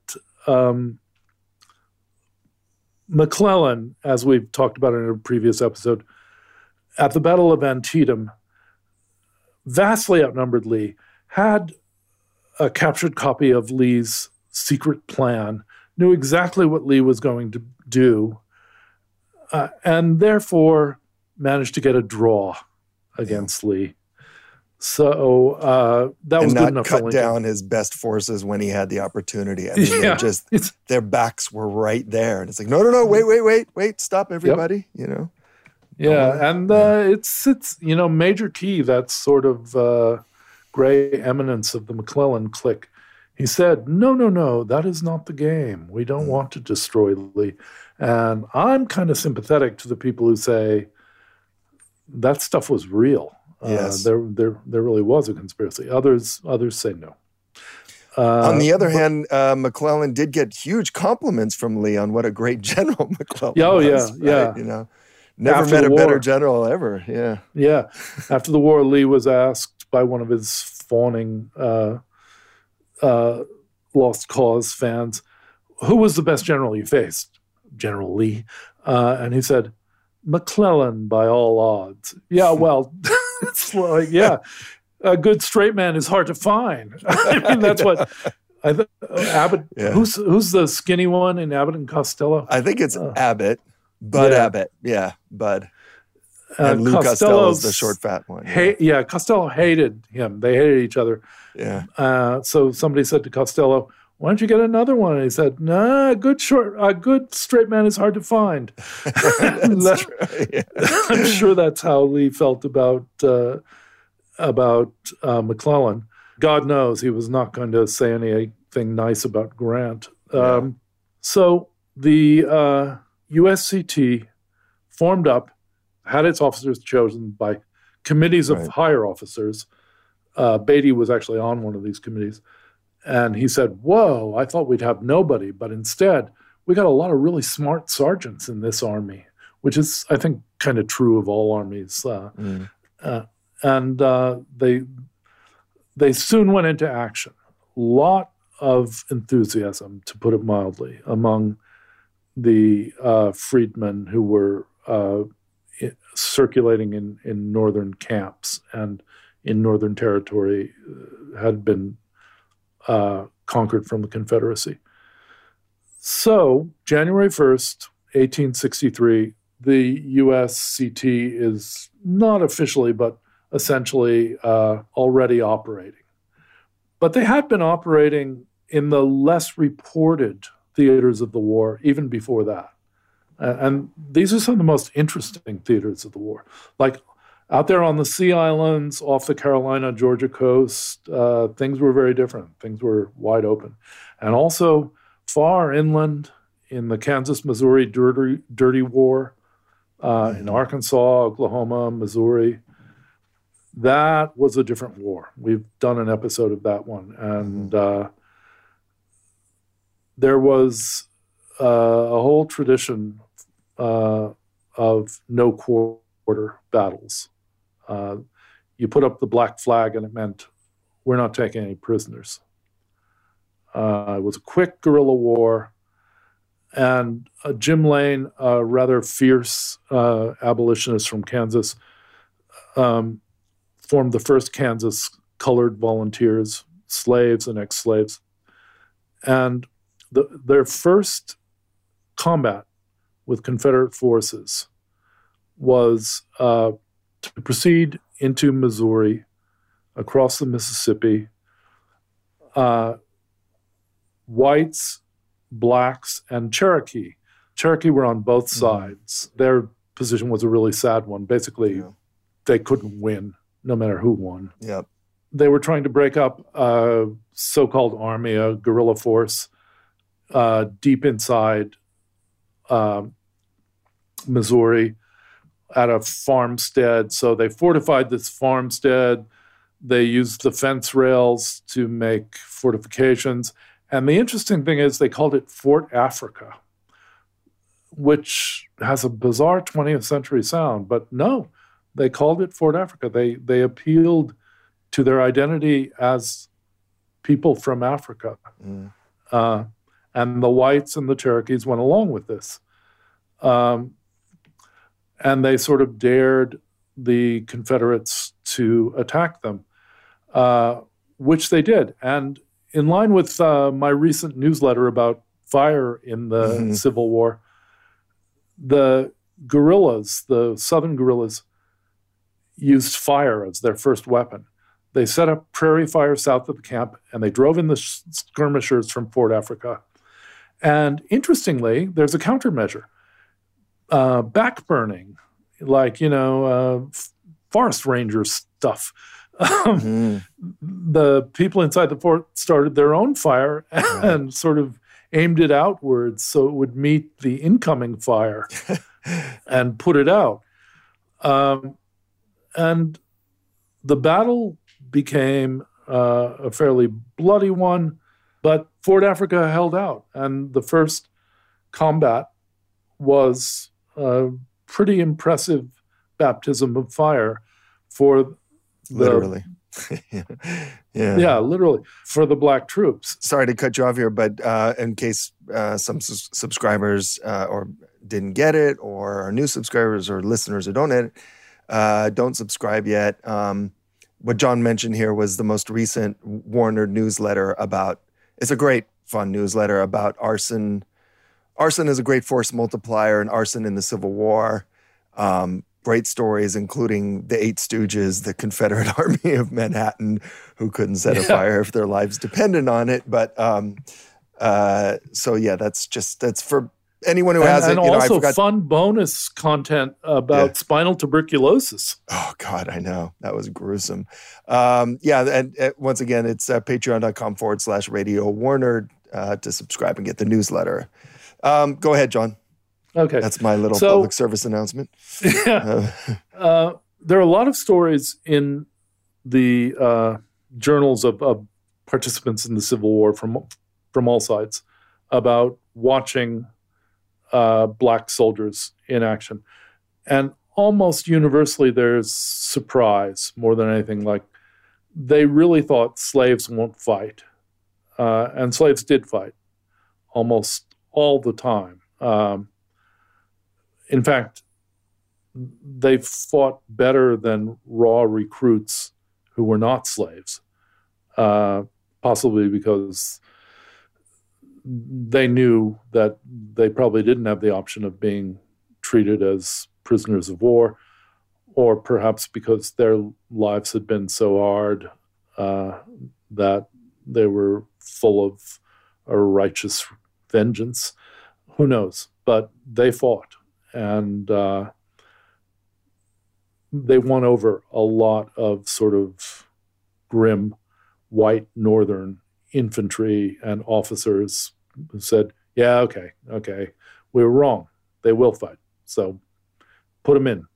McClellan, as we've talked about in a previous episode, at the Battle of Antietam, vastly outnumbered Lee, had a captured copy of Lee's secret plan, knew exactly what Lee was going to do, and therefore managed to get a draw against Lee. So that was good enough for Lincoln. And not cut down his best forces when he had the opportunity. I mean, their backs were right there. And it's like, no, wait, stop everybody, Yeah, and it's Major Key, that sort of gray eminence of the McClellan clique. He said, no, that is not the game. We don't want to destroy Lee. And I'm kind of sympathetic to the people who say that stuff was real. Yes. There really was a conspiracy. Others say no. On the other hand, McClellan did get huge compliments from Lee on what a great general McClellan was. Yeah. Never met a better general ever. Yeah. Yeah. After the war, Lee was asked by one of his fawning Lost Cause fans, who was the best general you faced? General Lee. And he said, McClellan by all odds. Yeah, well, it's like, a good straight man is hard to find. I mean, that's what Abbott. Yeah. Who's the skinny one in Abbott and Costello? I think it's Abbott, Bud Abbott. Yeah, Bud. And Lou Costello's the short, fat one. Costello hated him. They hated each other. Yeah. So somebody said to Costello, "Why don't you get another one?" And he said, "Nah, a good straight man is hard to find." That's true. Yeah. I'm sure that's how Lee felt about McClellan. God knows he was not going to say anything nice about Grant. So the USCT formed up, had its officers chosen by committees of higher officers. Beatty was actually on one of these committees. And he said, whoa, I thought we'd have nobody. But instead, we got a lot of really smart sergeants in this army, which is, I think, kind of true of all armies. And they soon went into action. Lot of enthusiasm, to put it mildly, among the freedmen who were circulating in northern camps and in Northern Territory had been conquered from the Confederacy. So, January 1st, 1863, the USCT is not officially, but essentially already operating. But they had been operating in the less reported theaters of the war even before that. And these are some of the most interesting theaters of the war. Like out there on the Sea Islands, off the Carolina-Georgia coast, things were very different. Things were wide open. And also far inland in the Kansas-Missouri Dirty War, in Arkansas, Oklahoma, Missouri, that was a different war. We've done an episode of that one. And there was a whole tradition of no quarter battles You put up the black flag, and it meant we're not taking any prisoners. It was a quick guerrilla war, and Jim Lane, a rather fierce abolitionist from Kansas, formed the first Kansas Colored Volunteers, slaves and ex-slaves. And their first combat with Confederate forces was to proceed into Missouri, across the Mississippi. Whites, blacks, and Cherokee. Cherokee were on both sides. Their position was a really sad one. Basically, they couldn't win, no matter who won. Yep. They were trying to break up a so-called army, a guerrilla force, deep inside Missouri at a farmstead. So they fortified this farmstead. They used the fence rails to make fortifications. And the interesting thing is they called it Fort Africa, which has a bizarre 20th century sound. But no, they called it Fort Africa. They appealed to their identity as people from Africa. And the whites and the Cherokees went along with this. And they sort of dared the Confederates to attack them, which they did. And in line with my recent newsletter about fire in the Civil War, the guerrillas, the Southern guerrillas, used fire as their first weapon. They set up prairie fire south of the camp, and they drove in the skirmishers from Fort Africa. And interestingly, there's a countermeasure. Backburning, like, forest ranger stuff. The people inside the fort started their own fire and sort of aimed it outwards so it would meet the incoming fire and put it out. And the battle became a fairly bloody one, but Fort Africa held out. And the first combat was a pretty impressive baptism of fire for literally. Yeah, literally, for the black troops. Sorry to cut you off here, but in case some subscribers or didn't get it, or are new subscribers or listeners who don't subscribe yet, what John mentioned here was the most recent Warner newsletter about, it's a great, fun newsletter about arson. Arson is a great force multiplier, and arson in the Civil War. Great stories, including the Eight Stooges, the Confederate Army of Manhattan, who couldn't set a fire if their lives depended on it. But that's for anyone who hasn't. And also fun bonus content about spinal tuberculosis. Oh God, I know. That was gruesome. And once again, it's patreon.com/Radio Warner to subscribe and get the newsletter. Go ahead, John. Okay. That's my little public service announcement. Yeah. There are a lot of stories in the journals of participants in the Civil War from all sides about watching black soldiers in action. And almost universally there's surprise more than anything. Like, they really thought slaves won't fight. And slaves did fight almost all the time. In fact, they fought better than raw recruits who were not slaves, possibly because they knew that they probably didn't have the option of being treated as prisoners of war, or perhaps because their lives had been so hard that they were full of a righteous vengeance. Who knows? But they fought. And they won over a lot of sort of grim white Northern infantry and officers who said, yeah, okay, we were wrong. They will fight. So put them in.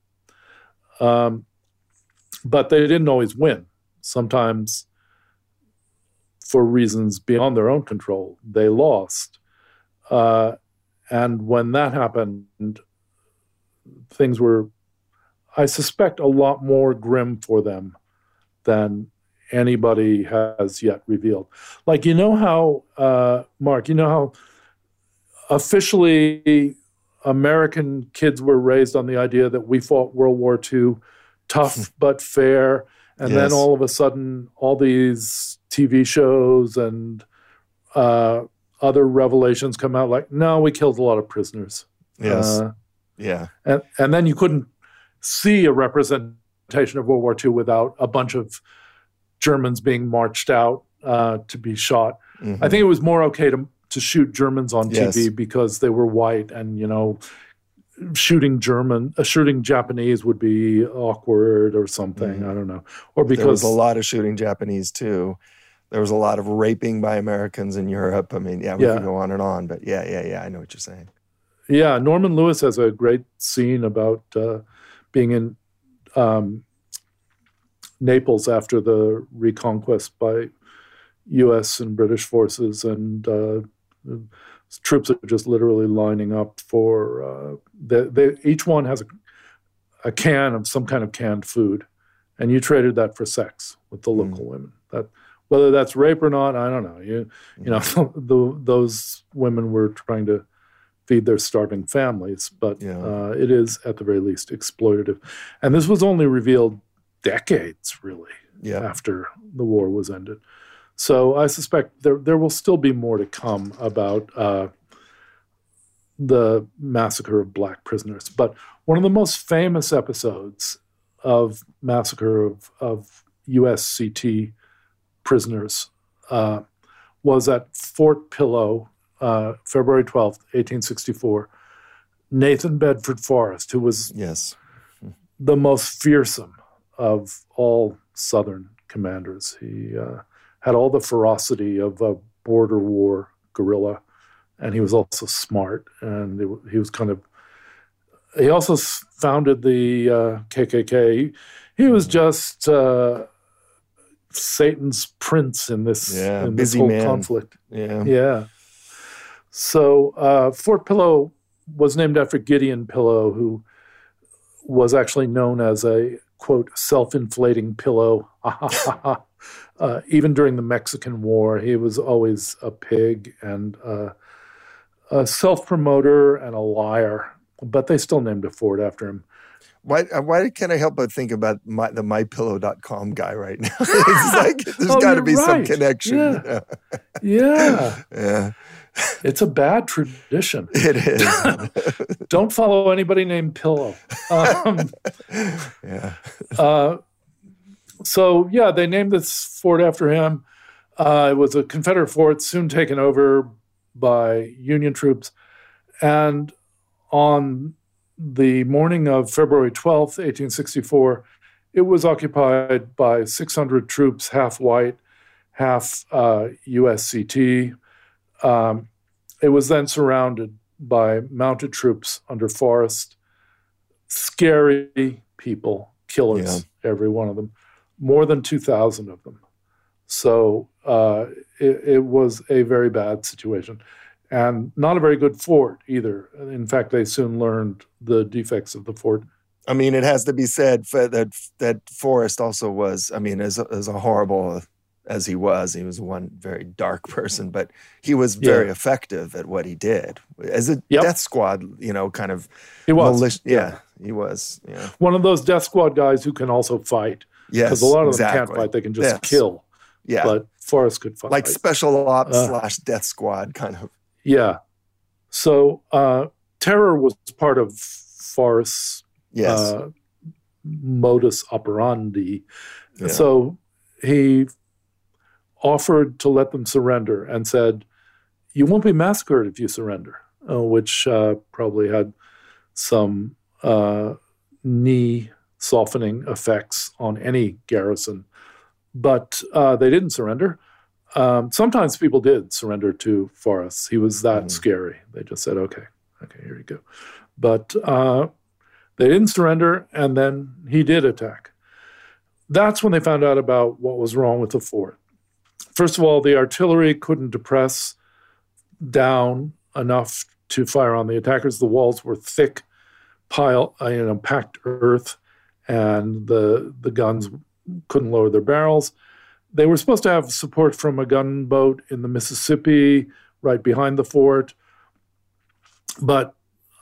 But they didn't always win. Sometimes, for reasons beyond their own control, they lost. And when that happened, things were I suspect, a lot more grim for them than anybody has yet revealed. Like, you know how, Mark, you know how officially American kids were raised on the idea that we fought World War II tough but fair, and then all of a sudden all these TV shows and other revelations come out like, no, we killed a lot of prisoners. Yes. And then you couldn't see a representation of World War II without a bunch of Germans being marched out to be shot. I think it was more okay to shoot Germans on TV because they were white, and, you know, shooting Japanese would be awkward or something. I don't know. Or because there was a lot of shooting Japanese too. There was a lot of raping by Americans in Europe. I mean, we can go on and on, but I know what you're saying. Yeah, Norman Lewis has a great scene about being in Naples after the reconquest by U.S. and British forces, and troops are just literally lining up for each one has a can of some kind of canned food, and you traded that for sex with the local women. That, whether that's rape or not, I don't know. You know, those women were trying to feed their starving families, but it is at the very least exploitative. And this was only revealed decades, really, after the war was ended. So I suspect there will still be more to come about the massacre of black prisoners. But one of the most famous episodes of massacre of USCT prisoners was at Fort Pillow, February 12th, 1864. Nathan Bedford Forrest, who was the most fearsome of all Southern commanders. He had all the ferocity of a border war guerrilla, and he was also smart, and he was he also founded the KKK. He was just Satan's prince in this, whole conflict. Yeah. So Fort Pillow was named after Gideon Pillow, who was actually known as a, quote, self-inflating pillow. Even during the Mexican War, he was always a pig and a self-promoter and a liar, but they still named a fort after him. Why can't I help but think about the MyPillow.com guy right now? It's like there's got to be some connection. Yeah. Yeah. It's a bad tradition. It is. Don't follow anybody named Pillow. So, they named this fort after him. It was a Confederate fort, soon taken over by Union troops. And on the morning of February 12th, 1864, it was occupied by 600 troops, half white, half USCT. It was then surrounded by mounted troops under Forrest. Scary people, killers, every one of them. More than 2,000 of them. So it was a very bad situation. And not a very good fort either. In fact, they soon learned the defects of the fort. I mean, it has to be said that Forrest also was, I mean, as a horrible as he was one very dark person, but he was very effective at what he did. As a death squad, kind of... He was. He was. Yeah. One of those death squad guys who can also fight. Yes, because a lot of them can't fight; they can just kill. Yeah, but Forrest could fight, like special ops / death squad kind of. Yeah. So terror was part of Forrest's modus operandi. Yeah. So he offered to let them surrender and said, "You won't be massacred if you surrender," which probably had some knee softening effects on any garrison. But they didn't surrender. Sometimes people did surrender to Forrest. He was that scary. They just said, okay, here you go. But they didn't surrender, and then he did attack. That's when they found out about what was wrong with the fort. First of all, the artillery couldn't depress down enough to fire on the attackers. The walls were thick, packed earth, and the guns couldn't lower their barrels. They were supposed to have support from a gunboat in the Mississippi right behind the fort, but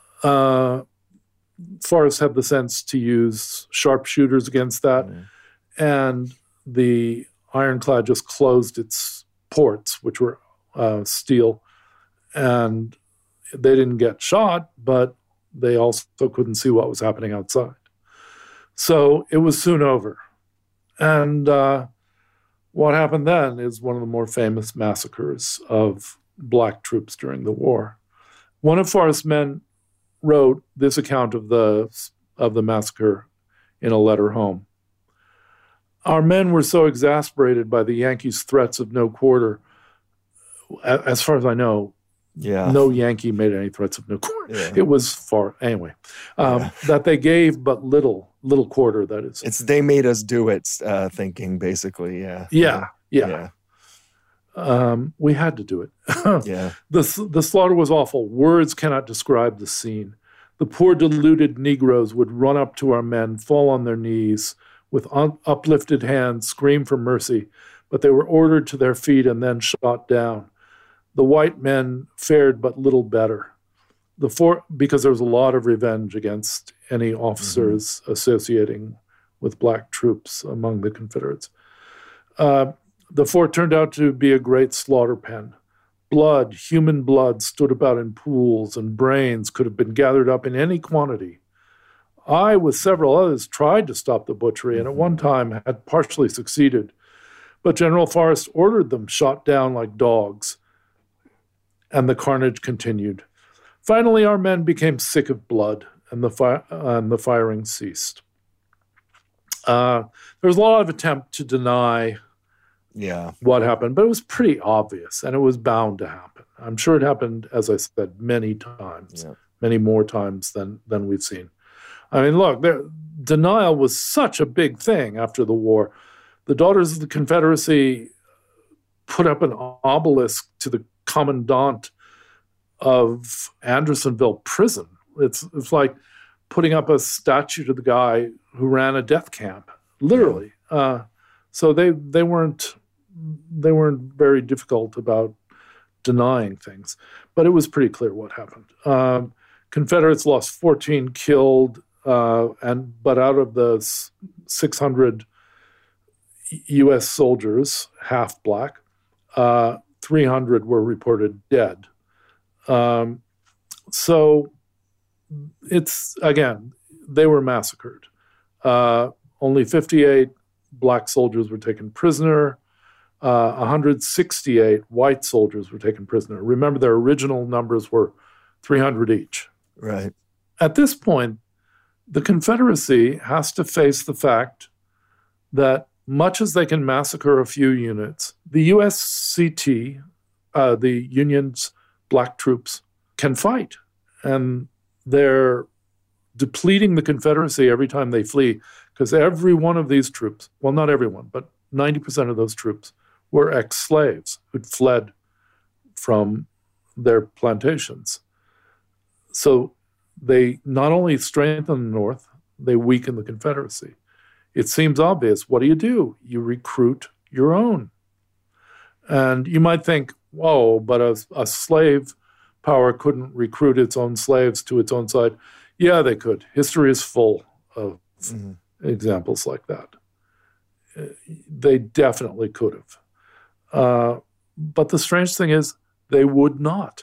Forrest had the sense to use sharpshooters against that, and the ironclad just closed its ports, which were steel, and they didn't get shot, but they also couldn't see what was happening outside. So it was soon over. And what happened then is one of the more famous massacres of black troops during the war. One of Forrest's men wrote this account of the massacre in a letter home. Our men were so exasperated by the Yankees' threats of no quarter. As far as I know, no Yankee made any threats of no quarter. Yeah. It was far, anyway, that they gave but little quarter, that is. It's they made us do it thinking, basically, Yeah. We had to do it. The slaughter was awful. Words cannot describe the scene. The poor deluded Negroes would run up to our men, fall on their knees, with uplifted hands, scream for mercy, but they were ordered to their feet and then shot down. The white men fared but little better, because there was a lot of revenge against any officers associating with black troops among the Confederates. The fort turned out to be a great slaughter pen. Blood, human blood, stood about in pools, and brains could have been gathered up in any quantity. I, with several others, tried to stop the butchery, and at one time had partially succeeded. But General Forrest ordered them shot down like dogs, and the carnage continued. Finally, our men became sick of blood, and the firing ceased. There was a lot of attempt to deny what happened, but it was pretty obvious, and it was bound to happen. I'm sure it happened, as I said, many times, many more times than we've seen. I mean, look, denial was such a big thing after the war. The Daughters of the Confederacy put up an obelisk to the commandant of Andersonville prison. It's like putting up a statue to the guy who ran a death camp, literally. So they weren't very difficult about denying things, but it was pretty clear what happened. Confederates lost 14 killed, but out of the 600 U.S. soldiers, half black, 300 were reported dead. So it's, again, they were massacred. Only 58 black soldiers were taken prisoner. 168 white soldiers were taken prisoner. Remember, their original numbers were 300 each. Right. At this point, the Confederacy has to face the fact that much as they can massacre a few units, the USCT, the Union's black troops, can fight. And they're depleting the Confederacy every time they flee, because every one of these troops, well, not everyone, but 90% of those troops were ex-slaves who'd fled from their plantations. So they not only strengthen the North, they weaken the Confederacy. It seems obvious. What do? You recruit your own. And you might think, whoa, but a slave power couldn't recruit its own slaves to its own side. Yeah, they could. History is full of examples like that. They definitely could have. But the strange thing is, they would not.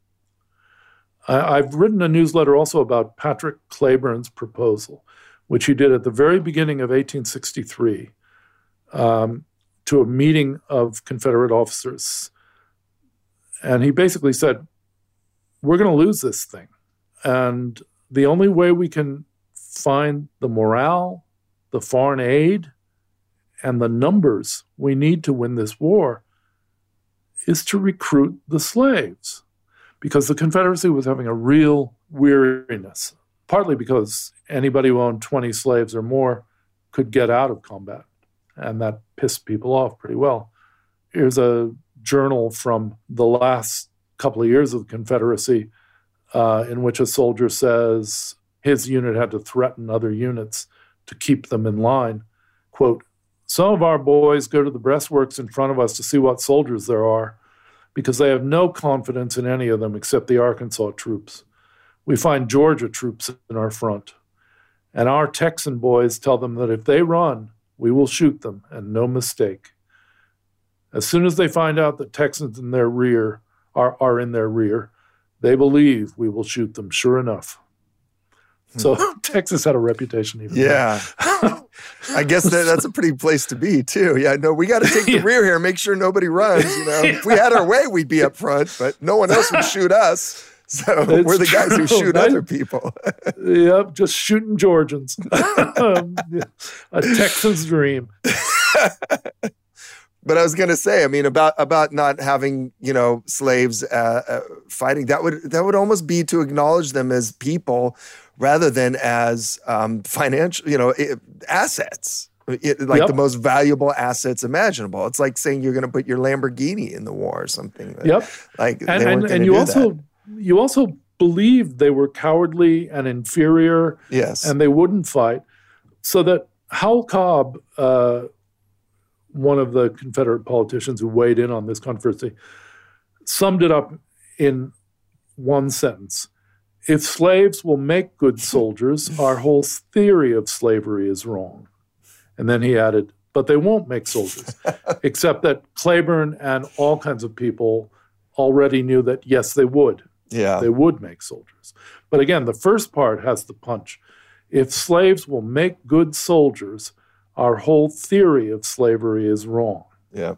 I've written a newsletter also about Patrick Cleburne's proposal, which he did at the very beginning of 1863 to a meeting of Confederate officers. And he basically said, we're going to lose this thing. And the only way we can find the morale, the foreign aid, and the numbers we need to win this war is to recruit the slaves. Because the Confederacy was having a real weariness, partly because anybody who owned 20 slaves or more could get out of combat, and that pissed people off pretty well. Here's a journal from the last couple of years of the Confederacy in which a soldier says his unit had to threaten other units to keep them in line. Quote, some of our boys go to the breastworks in front of us to see what soldiers there are, because they have no confidence in any of them except the Arkansas troops. We find Georgia troops in our front. And our Texan boys tell them that if they run, we will shoot them, and no mistake. As soon as they find out that Texans in their rear are in their rear, they believe we will shoot them, sure enough. So Texas had a reputation even. Yeah. I guess that's a pretty place to be, too. Yeah, no, we got to take the rear here, make sure nobody runs. If we had our way, we'd be up front, but no one else would shoot us. So we're the guys who shoot other people. Yep, just shooting Georgians. A Texan's dream. But I was going to say, I mean, about not having, slaves fighting, that would almost be to acknowledge them as people rather than as financial, assets, the most valuable assets imaginable. It's like saying you're going to put your Lamborghini in the war or something. Yep. And you also believed they were cowardly and inferior. Yes. And they wouldn't fight. So that Howell Cobb, one of the Confederate politicians who weighed in on this controversy, summed it up in one sentence. If slaves will make good soldiers, our whole theory of slavery is wrong. And then he added, but they won't make soldiers, except that Claiborne and all kinds of people already knew that, yes, they would. Yeah. They would make soldiers. But again, the first part has the punch. If slaves will make good soldiers, our whole theory of slavery is wrong. Yeah.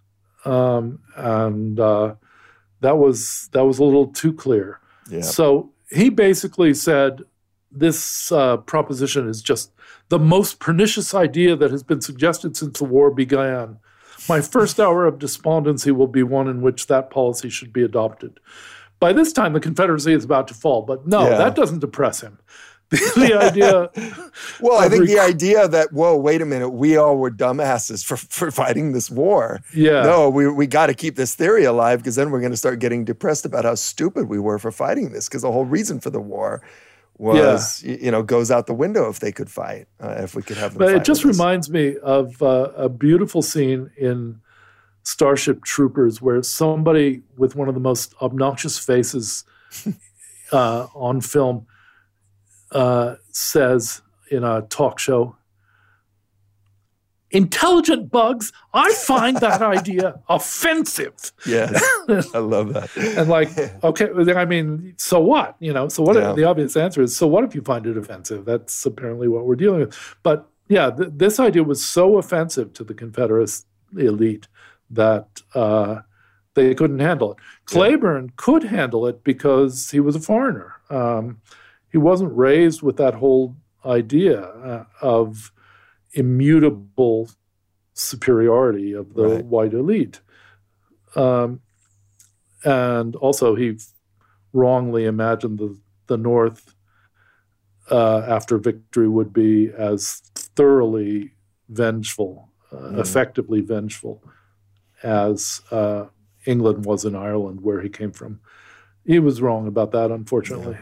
That was a little too clear. Yeah. So he basically said this proposition is just the most pernicious idea that has been suggested since the war began. My first hour of despondency will be one in which that policy should be adopted. By this time, the Confederacy is about to fall, but no, that doesn't depress him. The idea... Well, I think the idea that, whoa, wait a minute, we all were dumbasses for fighting this war. Yeah. No, we got to keep this theory alive because then we're going to start getting depressed about how stupid we were for fighting this because the whole reason for the war was, goes out the window if they could fight, if we could have them fight. But it just reminds me of a beautiful scene in Starship Troopers where somebody with one of the most obnoxious faces on film says in a talk show, intelligent bugs, I find that idea offensive. Yes, I love that. And okay, I mean, so what? So what? Yeah. The obvious answer is, so what if you find it offensive? That's apparently what we're dealing with. But yeah, this idea was so offensive to the Confederate elite that they couldn't handle it. Claiborne could handle it because he was a foreigner. He wasn't raised with that whole idea of immutable superiority of the white elite. And also he wrongly imagined the North after victory would be as thoroughly vengeful, effectively vengeful, as England was in Ireland, where he came from. He was wrong about that, unfortunately.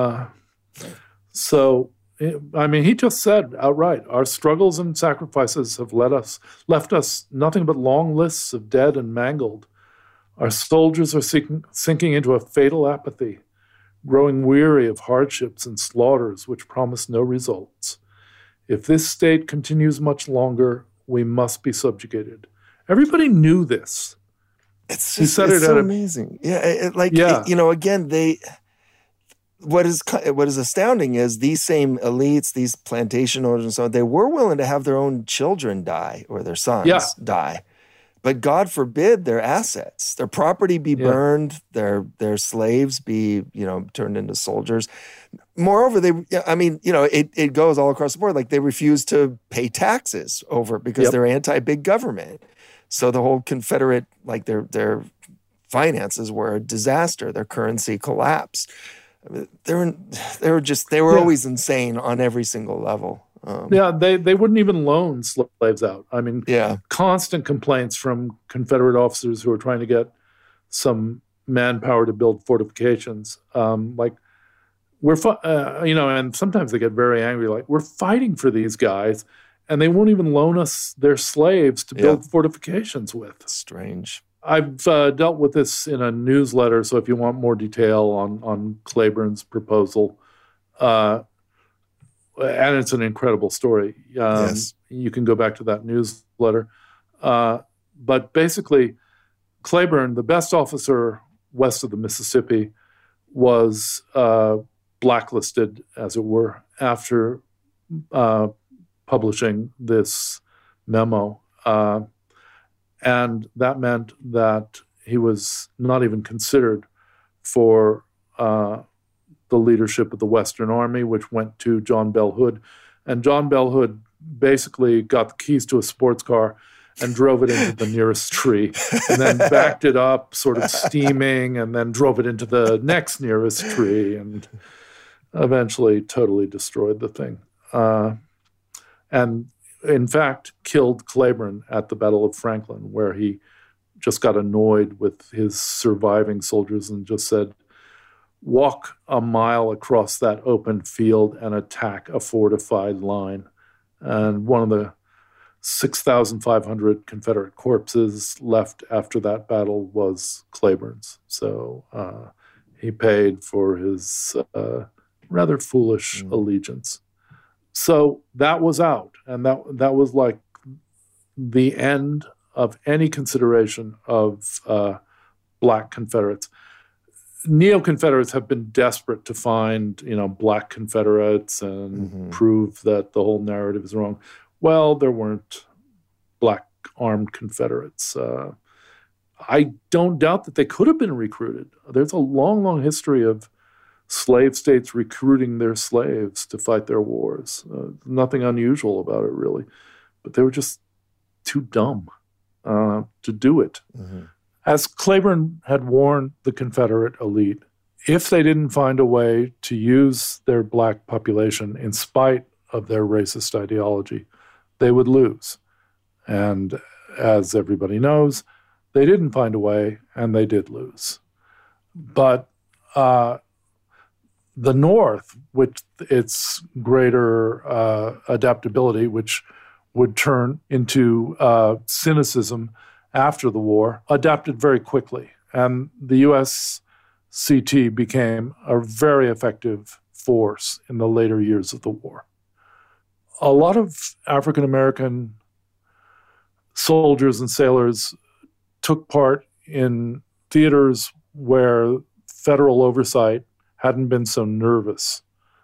So, I mean, he just said outright, our struggles and sacrifices have left us nothing but long lists of dead and mangled. Our soldiers are sinking into a fatal apathy, growing weary of hardships and slaughters which promise no results. If this state continues much longer, we must be subjugated. Everybody knew this. It's so amazing. Yeah, again, what is astounding is these same elites, these plantation owners and so on, they were willing to have their own children die or their sons die. But God forbid their assets, their property be burned, their slaves be, turned into soldiers. Moreover, it goes all across the board. Like they refuse to pay taxes over because they're anti-big government. So the whole Confederate, their finances were a disaster. Their currency collapsed. They were always insane on every single level. They wouldn't even loan slaves out. I mean, constant complaints from Confederate officers who were trying to get some manpower to build fortifications. and sometimes they get very angry, like, we're fighting for these guys, and they won't even loan us their slaves to build fortifications with. Strange. I've dealt with this in a newsletter, so if you want more detail on Claiborne's proposal, and it's an incredible story. Yes. You can go back to that newsletter. But basically, Claiborne, the best officer west of the Mississippi, was blacklisted, as it were, after publishing this memo. And that meant that he was not even considered for the leadership of the Western Army, which went to John Bell Hood. And John Bell Hood basically got the keys to a sports car and drove it into the nearest tree, and then backed it up, sort of steaming, and then drove it into the next nearest tree, and eventually totally destroyed the thing. And in fact, killed Claiborne at the Battle of Franklin, where he just got annoyed with his surviving soldiers and just said, walk a mile across that open field and attack a fortified line. And one of the 6,500 Confederate corpses left after that battle was Claiborne's. So he paid for his rather foolish allegiance. So that was out, and that was like the end of any consideration of Black Confederates. Neo-Confederates have been desperate to find, Black Confederates and prove that the whole narrative is wrong. Well, there weren't Black armed Confederates. I don't doubt that they could have been recruited. There's a long, long history of slave states recruiting their slaves to fight their wars. Nothing unusual about it, really. But they were just too dumb to do it. As Claiborne had warned the Confederate elite, if they didn't find a way to use their Black population in spite of their racist ideology, they would lose. And as everybody knows, they didn't find a way, and they did lose. But the North, with its greater adaptability, which would turn into cynicism after the war, adapted very quickly. And the USCT became a very effective force in the later years of the war. A lot of African-American soldiers and sailors took part in theaters where federal oversight hadn't been so nervous.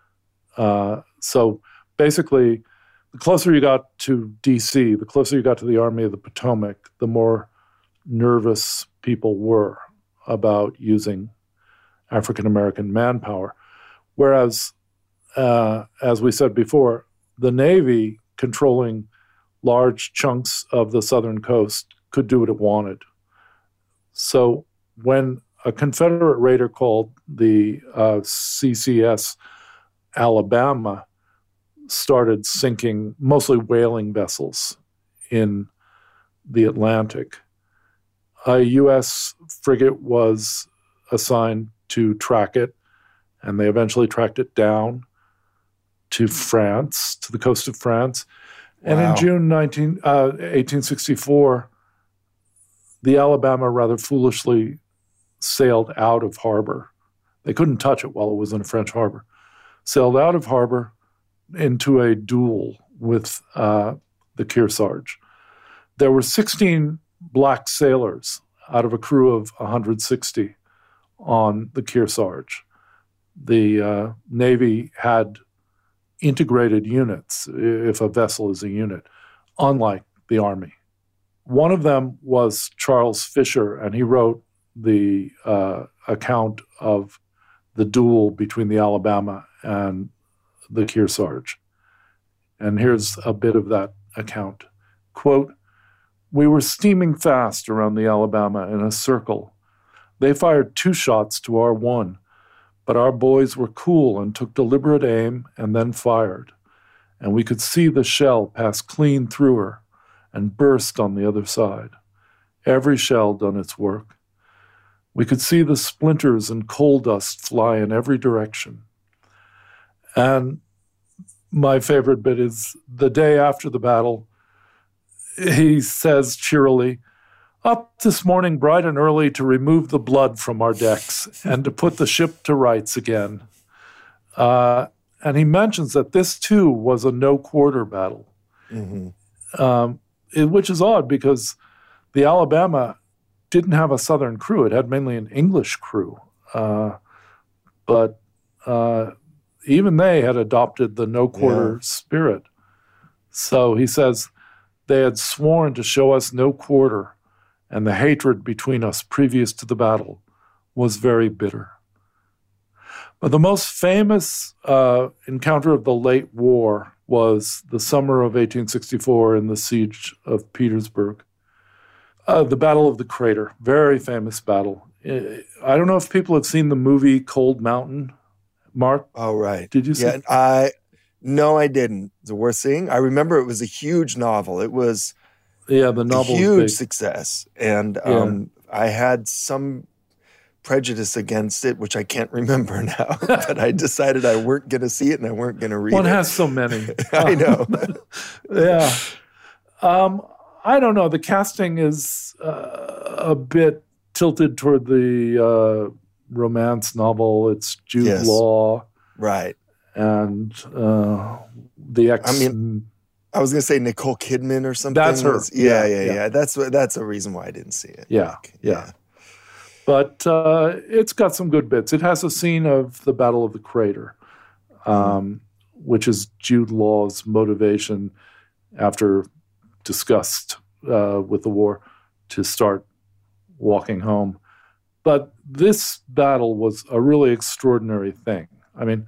So basically, the closer you got to D.C., the closer you got to the Army of the Potomac, the more nervous people were about using African-American manpower. Whereas, as we said before, the Navy, controlling large chunks of the southern coast, could do what it wanted. So when a Confederate raider called the CCS Alabama started sinking mostly whaling vessels in the Atlantic, a U.S. frigate was assigned to track it, and they eventually tracked it down to France, to the coast of France. And in June 1864, the Alabama rather foolishly sailed out of harbor. They couldn't touch it while it was in a French harbor. Sailed out of harbor into a duel with the Kearsarge. There were 16 Black sailors out of a crew of 160 on the Kearsarge. The Navy had integrated units, if a vessel is a unit, unlike the Army. One of them was Charles Fisher, and he wrote the account of the duel between the Alabama and the Kearsarge. And here's a bit of that account. Quote, "We were steaming fast around the Alabama in a circle. They fired 2 shots to our 1, but our boys were cool and took deliberate aim and then fired. And we could see the shell pass clean through her and burst on the other side. Every shell done its work. We could see the splinters and coal dust fly in every direction. And my favorite bit is the day after the battle, he says cheerily, "Up this morning bright and early to remove the blood from our decks and to put the ship to rights again." And he mentions that this, too, was a no-quarter battle, which is odd because the Alabama didn't have a Southern crew. It had mainly an English crew. But even they had adopted the no-quarter spirit. So he says, they had sworn to show us no quarter, and the hatred between us previous to the battle was very bitter. But the most famous encounter of the late war was the summer of 1864 in the siege of Petersburg. The Battle of the Crater, very famous battle. I don't know if people have seen the movie Cold Mountain. Mark? Oh, right. Did you see it? No, I didn't. The worst thing. I remember it was a huge novel. It was the novel a huge success. And I had some prejudice against it, which I can't remember now. But I decided I weren't going to see it and I weren't going to read it. One has so many. I know. Yeah. I don't know. The casting is a bit tilted toward the romance novel. It's Jude Law. Right. And the ex... I mean, I was going to say Nicole Kidman or something. That's her. Yeah. That's a reason why I didn't see it. Yeah. But it's got some good bits. It has a scene of the Battle of the Crater, which is Jude Law's motivation after disgust with the war to start walking home. But this battle was a really extraordinary thing. I mean,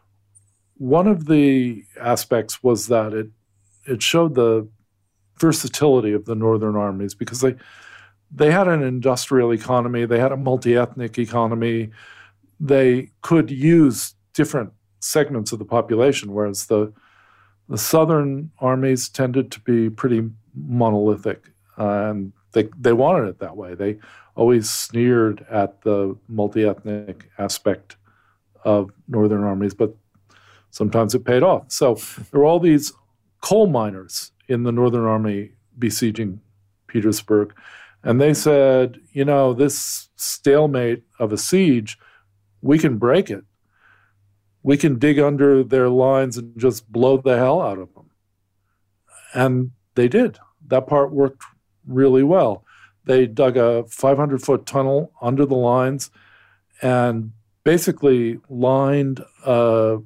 one of the aspects was that it showed the versatility of the Northern armies because they had an industrial economy, they had a multi-ethnic economy, they could use different segments of the population, whereas the Southern armies tended to be pretty monolithic, and they wanted it that way. They always sneered at the multi-ethnic aspect of Northern armies, but sometimes it paid off. So there were all these coal miners in the Northern Army besieging Petersburg, and they said, this stalemate of a siege, we can break it. We can dig under their lines and just blow the hell out of them. And they did. That part worked really well. They dug a 500-foot tunnel under the lines and basically lined a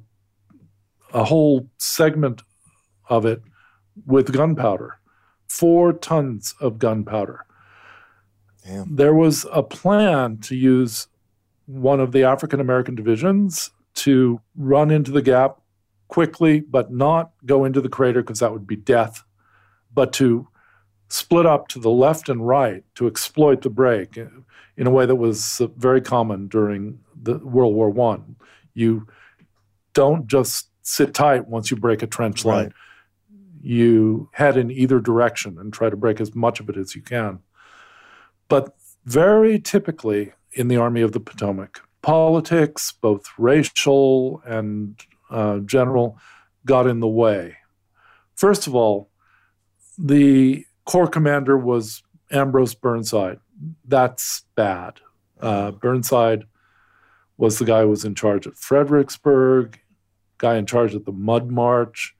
whole segment of it with gunpowder, 4 tons of gunpowder. Damn. There was a plan to use one of the African-American divisions to run into the gap quickly, but not go into the crater because that would be death, but to split up to the left and right to exploit the break in a way that was very common during the World War I. You don't just sit tight once you break a trench line. Right. You head in either direction and try to break as much of it as you can. But very typically in the Army of the Potomac, politics, both racial and general, got in the way. First of all, the Corps commander was Ambrose Burnside. That's bad. Burnside was the guy who was in charge at Fredericksburg, guy in charge at the Mud March.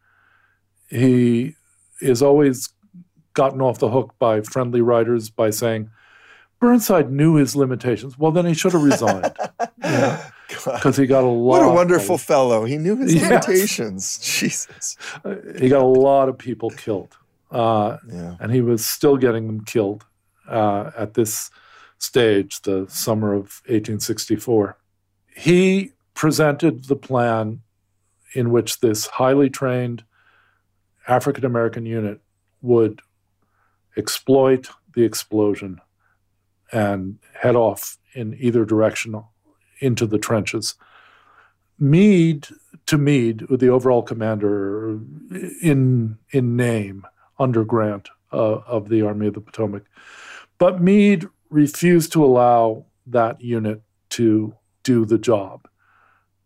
He is always gotten off the hook by friendly writers by saying, Burnside knew his limitations. Well, then he should have resigned. Because he got a lot. What a wonderful fellow. He knew his limitations. Jesus. He got a lot of people killed. And he was still getting them killed at this stage, the summer of 1864. He presented the plan in which this highly trained African-American unit would exploit the explosion and head off in either direction into the trenches. Meade, the overall commander in name, under Grant of the Army of the Potomac. But Meade refused to allow that unit to do the job.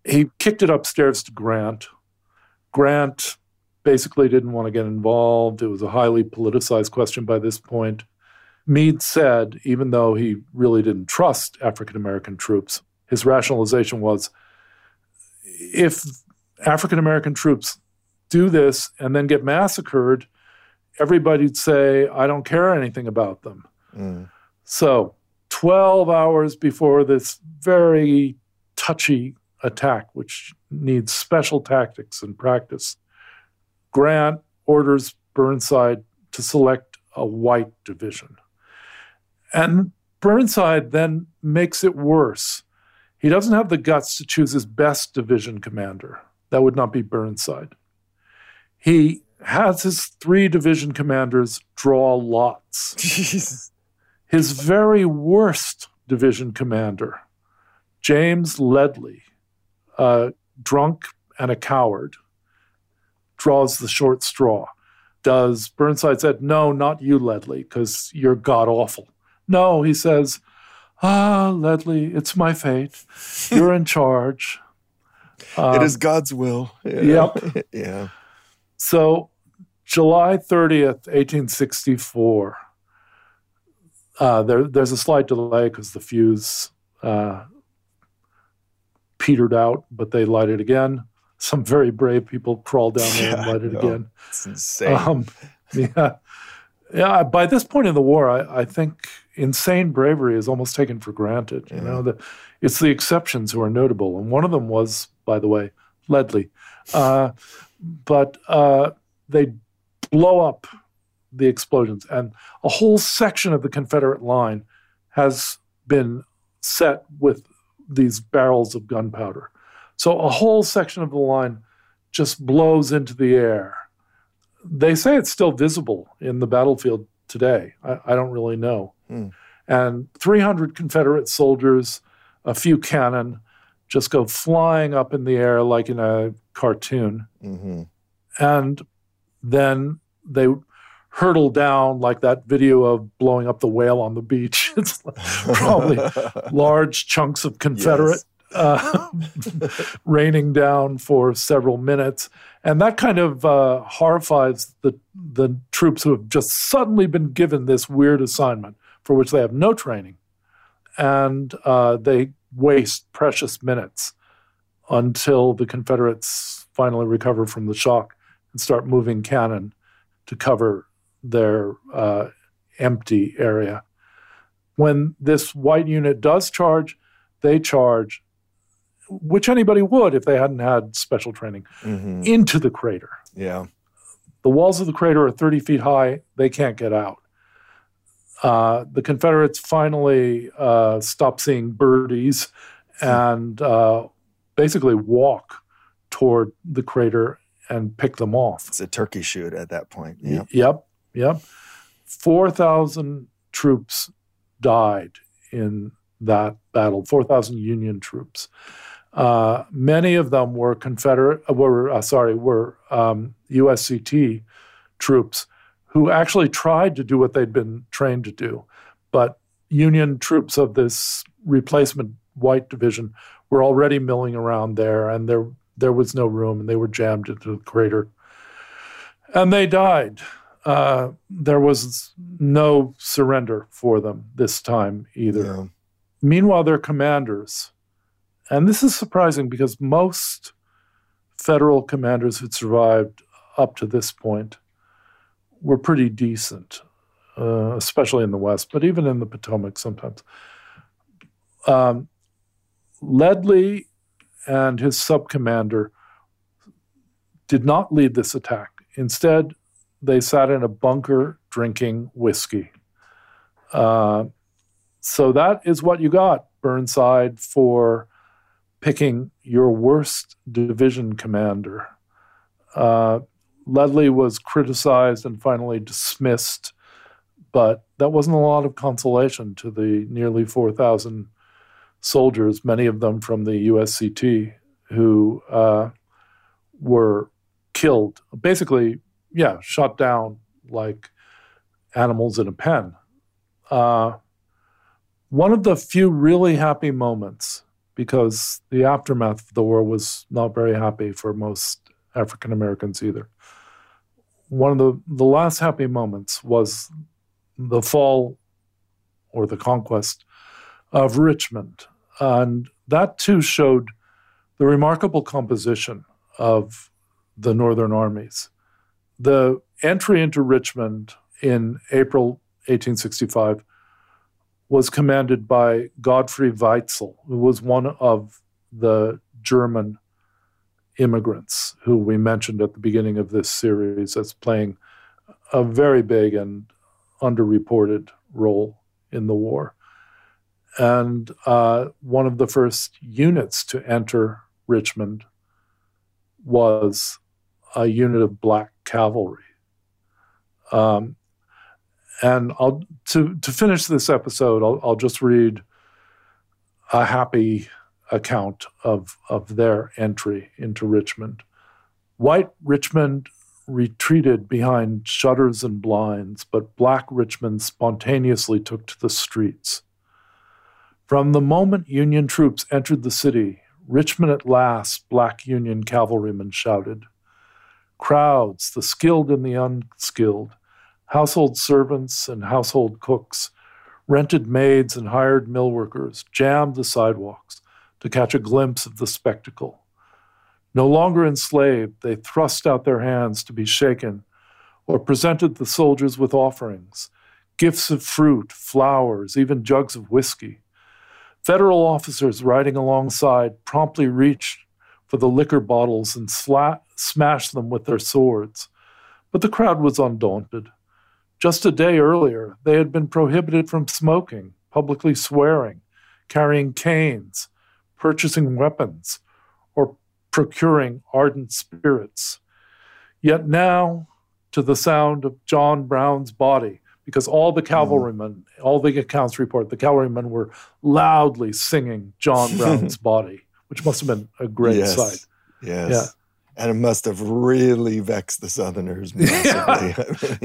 He kicked it upstairs to Grant. Grant basically didn't want to get involved. It was a highly politicized question by this point. Meade said, even though he really didn't trust African-American troops, his rationalization was, if African-American troops do this and then get massacred, everybody'd say, I don't care anything about them. So 12 hours before this very touchy attack, which needs special tactics and practice, Grant orders Burnside to select a white division. And Burnside then makes it worse. He doesn't have the guts to choose his best division commander. That would not be Burnside. He has his 3 division commanders draw lots. Jeez. His very worst division commander, James Ledlie, a drunk and a coward, draws the short straw. Does Burnside said, no, not you, Ledlie, because you're god-awful. No, he says, Ledlie, it's my fate. You're in charge. It is God's will. Yep. Yeah. So July 30th, 1864, there's a slight delay because the fuse petered out, but they light it again. Some very brave people crawled down there and light it again. It's insane. Yeah. By this point in the war, I think insane bravery is almost taken for granted. You know, it's the exceptions who are notable, and one of them was, by the way, Ledlie. But they blow up the explosions, and a whole section of the Confederate line has been set with these barrels of gunpowder. So a whole section of the line just blows into the air. They say it's still visible in the battlefield today. I don't really know. And 300 Confederate soldiers, a few cannon, just go flying up in the air like in a cartoon. And then they hurtle down like that video of blowing up the whale on the beach. It's probably large chunks of Confederate raining down for several minutes. And that kind of horrifies the troops who have just suddenly been given this weird assignment for which they have no training. And they waste precious minutes until the Confederates finally recover from the shock and start moving cannon to cover their empty area. When this white unit does charge, they charge, which anybody would if they hadn't had special training, into the crater. Yeah. The walls of the crater are 30 feet high. They can't get out. The Confederates finally stop seeing birdies and basically walk toward the crater and pick them off. It's a turkey shoot at that point. Yep. 4,000 troops died in that battle, 4,000 Union troops. Many of them were USCT troops who actually tried to do what they'd been trained to do. But Union troops of this replacement white division were already milling around there, and there was no room, and they were jammed into the crater. And they died. There was no surrender for them this time either. Yeah. Meanwhile, their commanders, and this is surprising because most federal commanders who'd survived up to this point were pretty decent, especially in the West, but even in the Potomac sometimes. Ledlie and his sub-commander did not lead this attack. Instead, they sat in a bunker drinking whiskey. So that is what you got, Burnside, for picking your worst division commander. Ledlie was criticized and finally dismissed, but that wasn't a lot of consolation to the nearly 4,000 soldiers, many of them from the USCT, who were killed, basically, shot down like animals in a pen. One of the few really happy moments because the aftermath of the war was not very happy for most African Americans either. One of the last happy moments was the fall or the conquest of Richmond. And that too showed the remarkable composition of the Northern armies. The entry into Richmond in April 1865 was commanded by Godfrey Weitzel, who was one of the German immigrants who we mentioned at the beginning of this series as playing a very big and underreported role in the war. And one of the first units to enter Richmond was a unit of black cavalry. And to finish this episode, I'll just read a happy account of their entry into Richmond. White Richmond retreated behind shutters and blinds, but black Richmond spontaneously took to the streets. From the moment Union troops entered the city, Richmond at last, black Union cavalrymen shouted. Crowds, the skilled and the unskilled, household servants and household cooks, rented maids and hired mill workers jammed the sidewalks to catch a glimpse of the spectacle. No longer enslaved, they thrust out their hands to be shaken or presented the soldiers with offerings, gifts of fruit, flowers, even jugs of whiskey. Federal officers riding alongside promptly reached for the liquor bottles and smashed them with their swords. But the crowd was undaunted. Just a day earlier, they had been prohibited from smoking, publicly swearing, carrying canes, purchasing weapons, or procuring ardent spirits. Yet now, to the sound of John Brown's body, because all the cavalrymen, all the accounts report, the cavalrymen were loudly singing John Brown's body, which must have been a great sight. Yes. Yeah. And it must have really vexed the Southerners massively.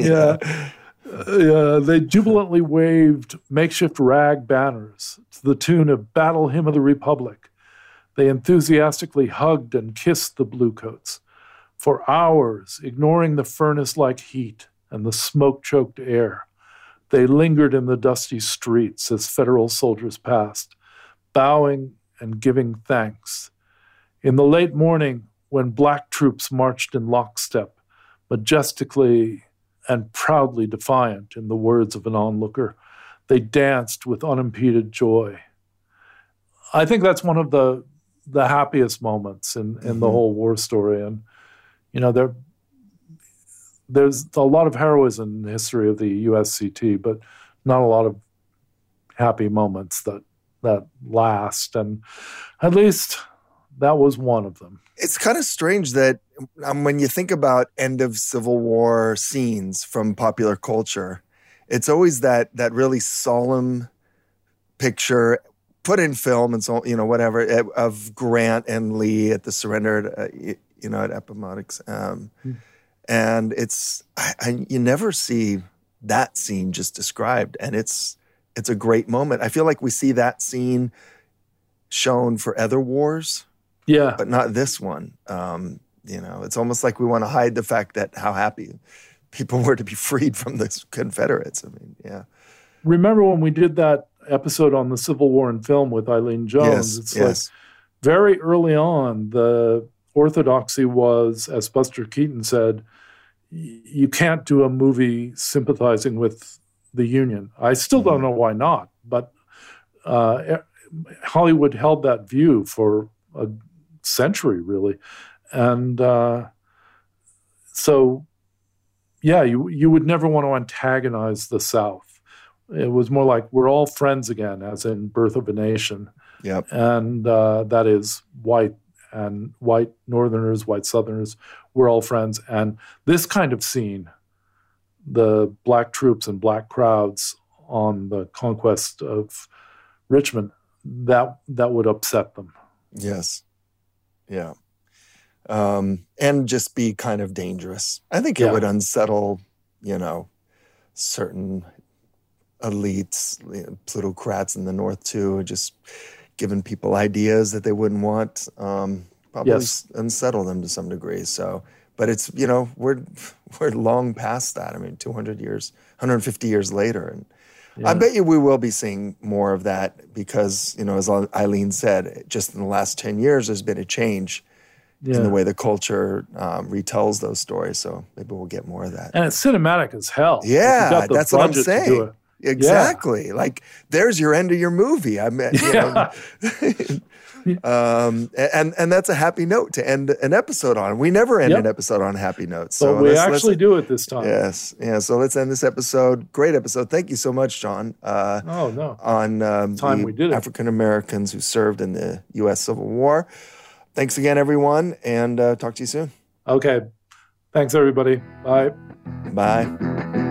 They jubilantly waved makeshift rag banners to the tune of Battle Hymn of the Republic. They enthusiastically hugged and kissed the bluecoats. For hours, ignoring the furnace-like heat and the smoke-choked air, they lingered in the dusty streets as Federal soldiers passed, bowing and giving thanks. In the late morning, when black troops marched in lockstep, majestically and proudly defiant, in the words of an onlooker, they danced with unimpeded joy. I think that's one of the happiest moments in the whole war story. And, you know, there's a lot of heroism in the history of the USCT, but not a lot of happy moments that last. And at least that was one of them. It's kind of strange that when you think about end of Civil War scenes from popular culture, it's always that really solemn picture put in film and so, you know, whatever, of Grant and Lee at the surrender at Appomattox. And it's, you never see that scene just described. And it's a great moment. I feel like we see that scene shown for other wars. Yeah. But not this one. It's almost like we want to hide the fact that how happy people were to be freed from the Confederates. I mean, yeah. Remember when we did that episode on the Civil War in film with Eileen Jones? Like very early on, the orthodoxy was, as Buster Keaton said, you can't do a movie sympathizing with the Union. I still don't know why not, but Hollywood held that view for a century, really. And you would never want to antagonize the South. It was more like we're all friends again, as in Birth of a Nation. Yep. And that is white Northerners, white Southerners, we're all friends. And this kind of scene, the black troops and black crowds on the conquest of Richmond, that would upset them. Yes. Yeah. And just be kind of dangerous. I think it would unsettle, certain elites, plutocrats in the North too, just given people ideas that they wouldn't want, probably unsettle them to some degree. So, but it's, we're long past that. I mean, 200 years, 150 years later. And I bet you we will be seeing more of that because, as Eileen said, just in the last 10 years, there's been a change in the way the culture retells those stories. So maybe we'll get more of that. And it's cinematic as hell. Yeah, that's what I'm saying. Exactly. Yeah. Like, there's your end of your movie. I mean, and that's a happy note to end an episode on. We never end an episode on happy notes. So but we actually do it this time. Yes. Yeah. So let's end this episode. Great episode. Thank you so much, John. On the African Americans who served in the U.S. Civil War. Thanks again, everyone, and talk to you soon. Okay. Thanks, everybody. Bye. Bye.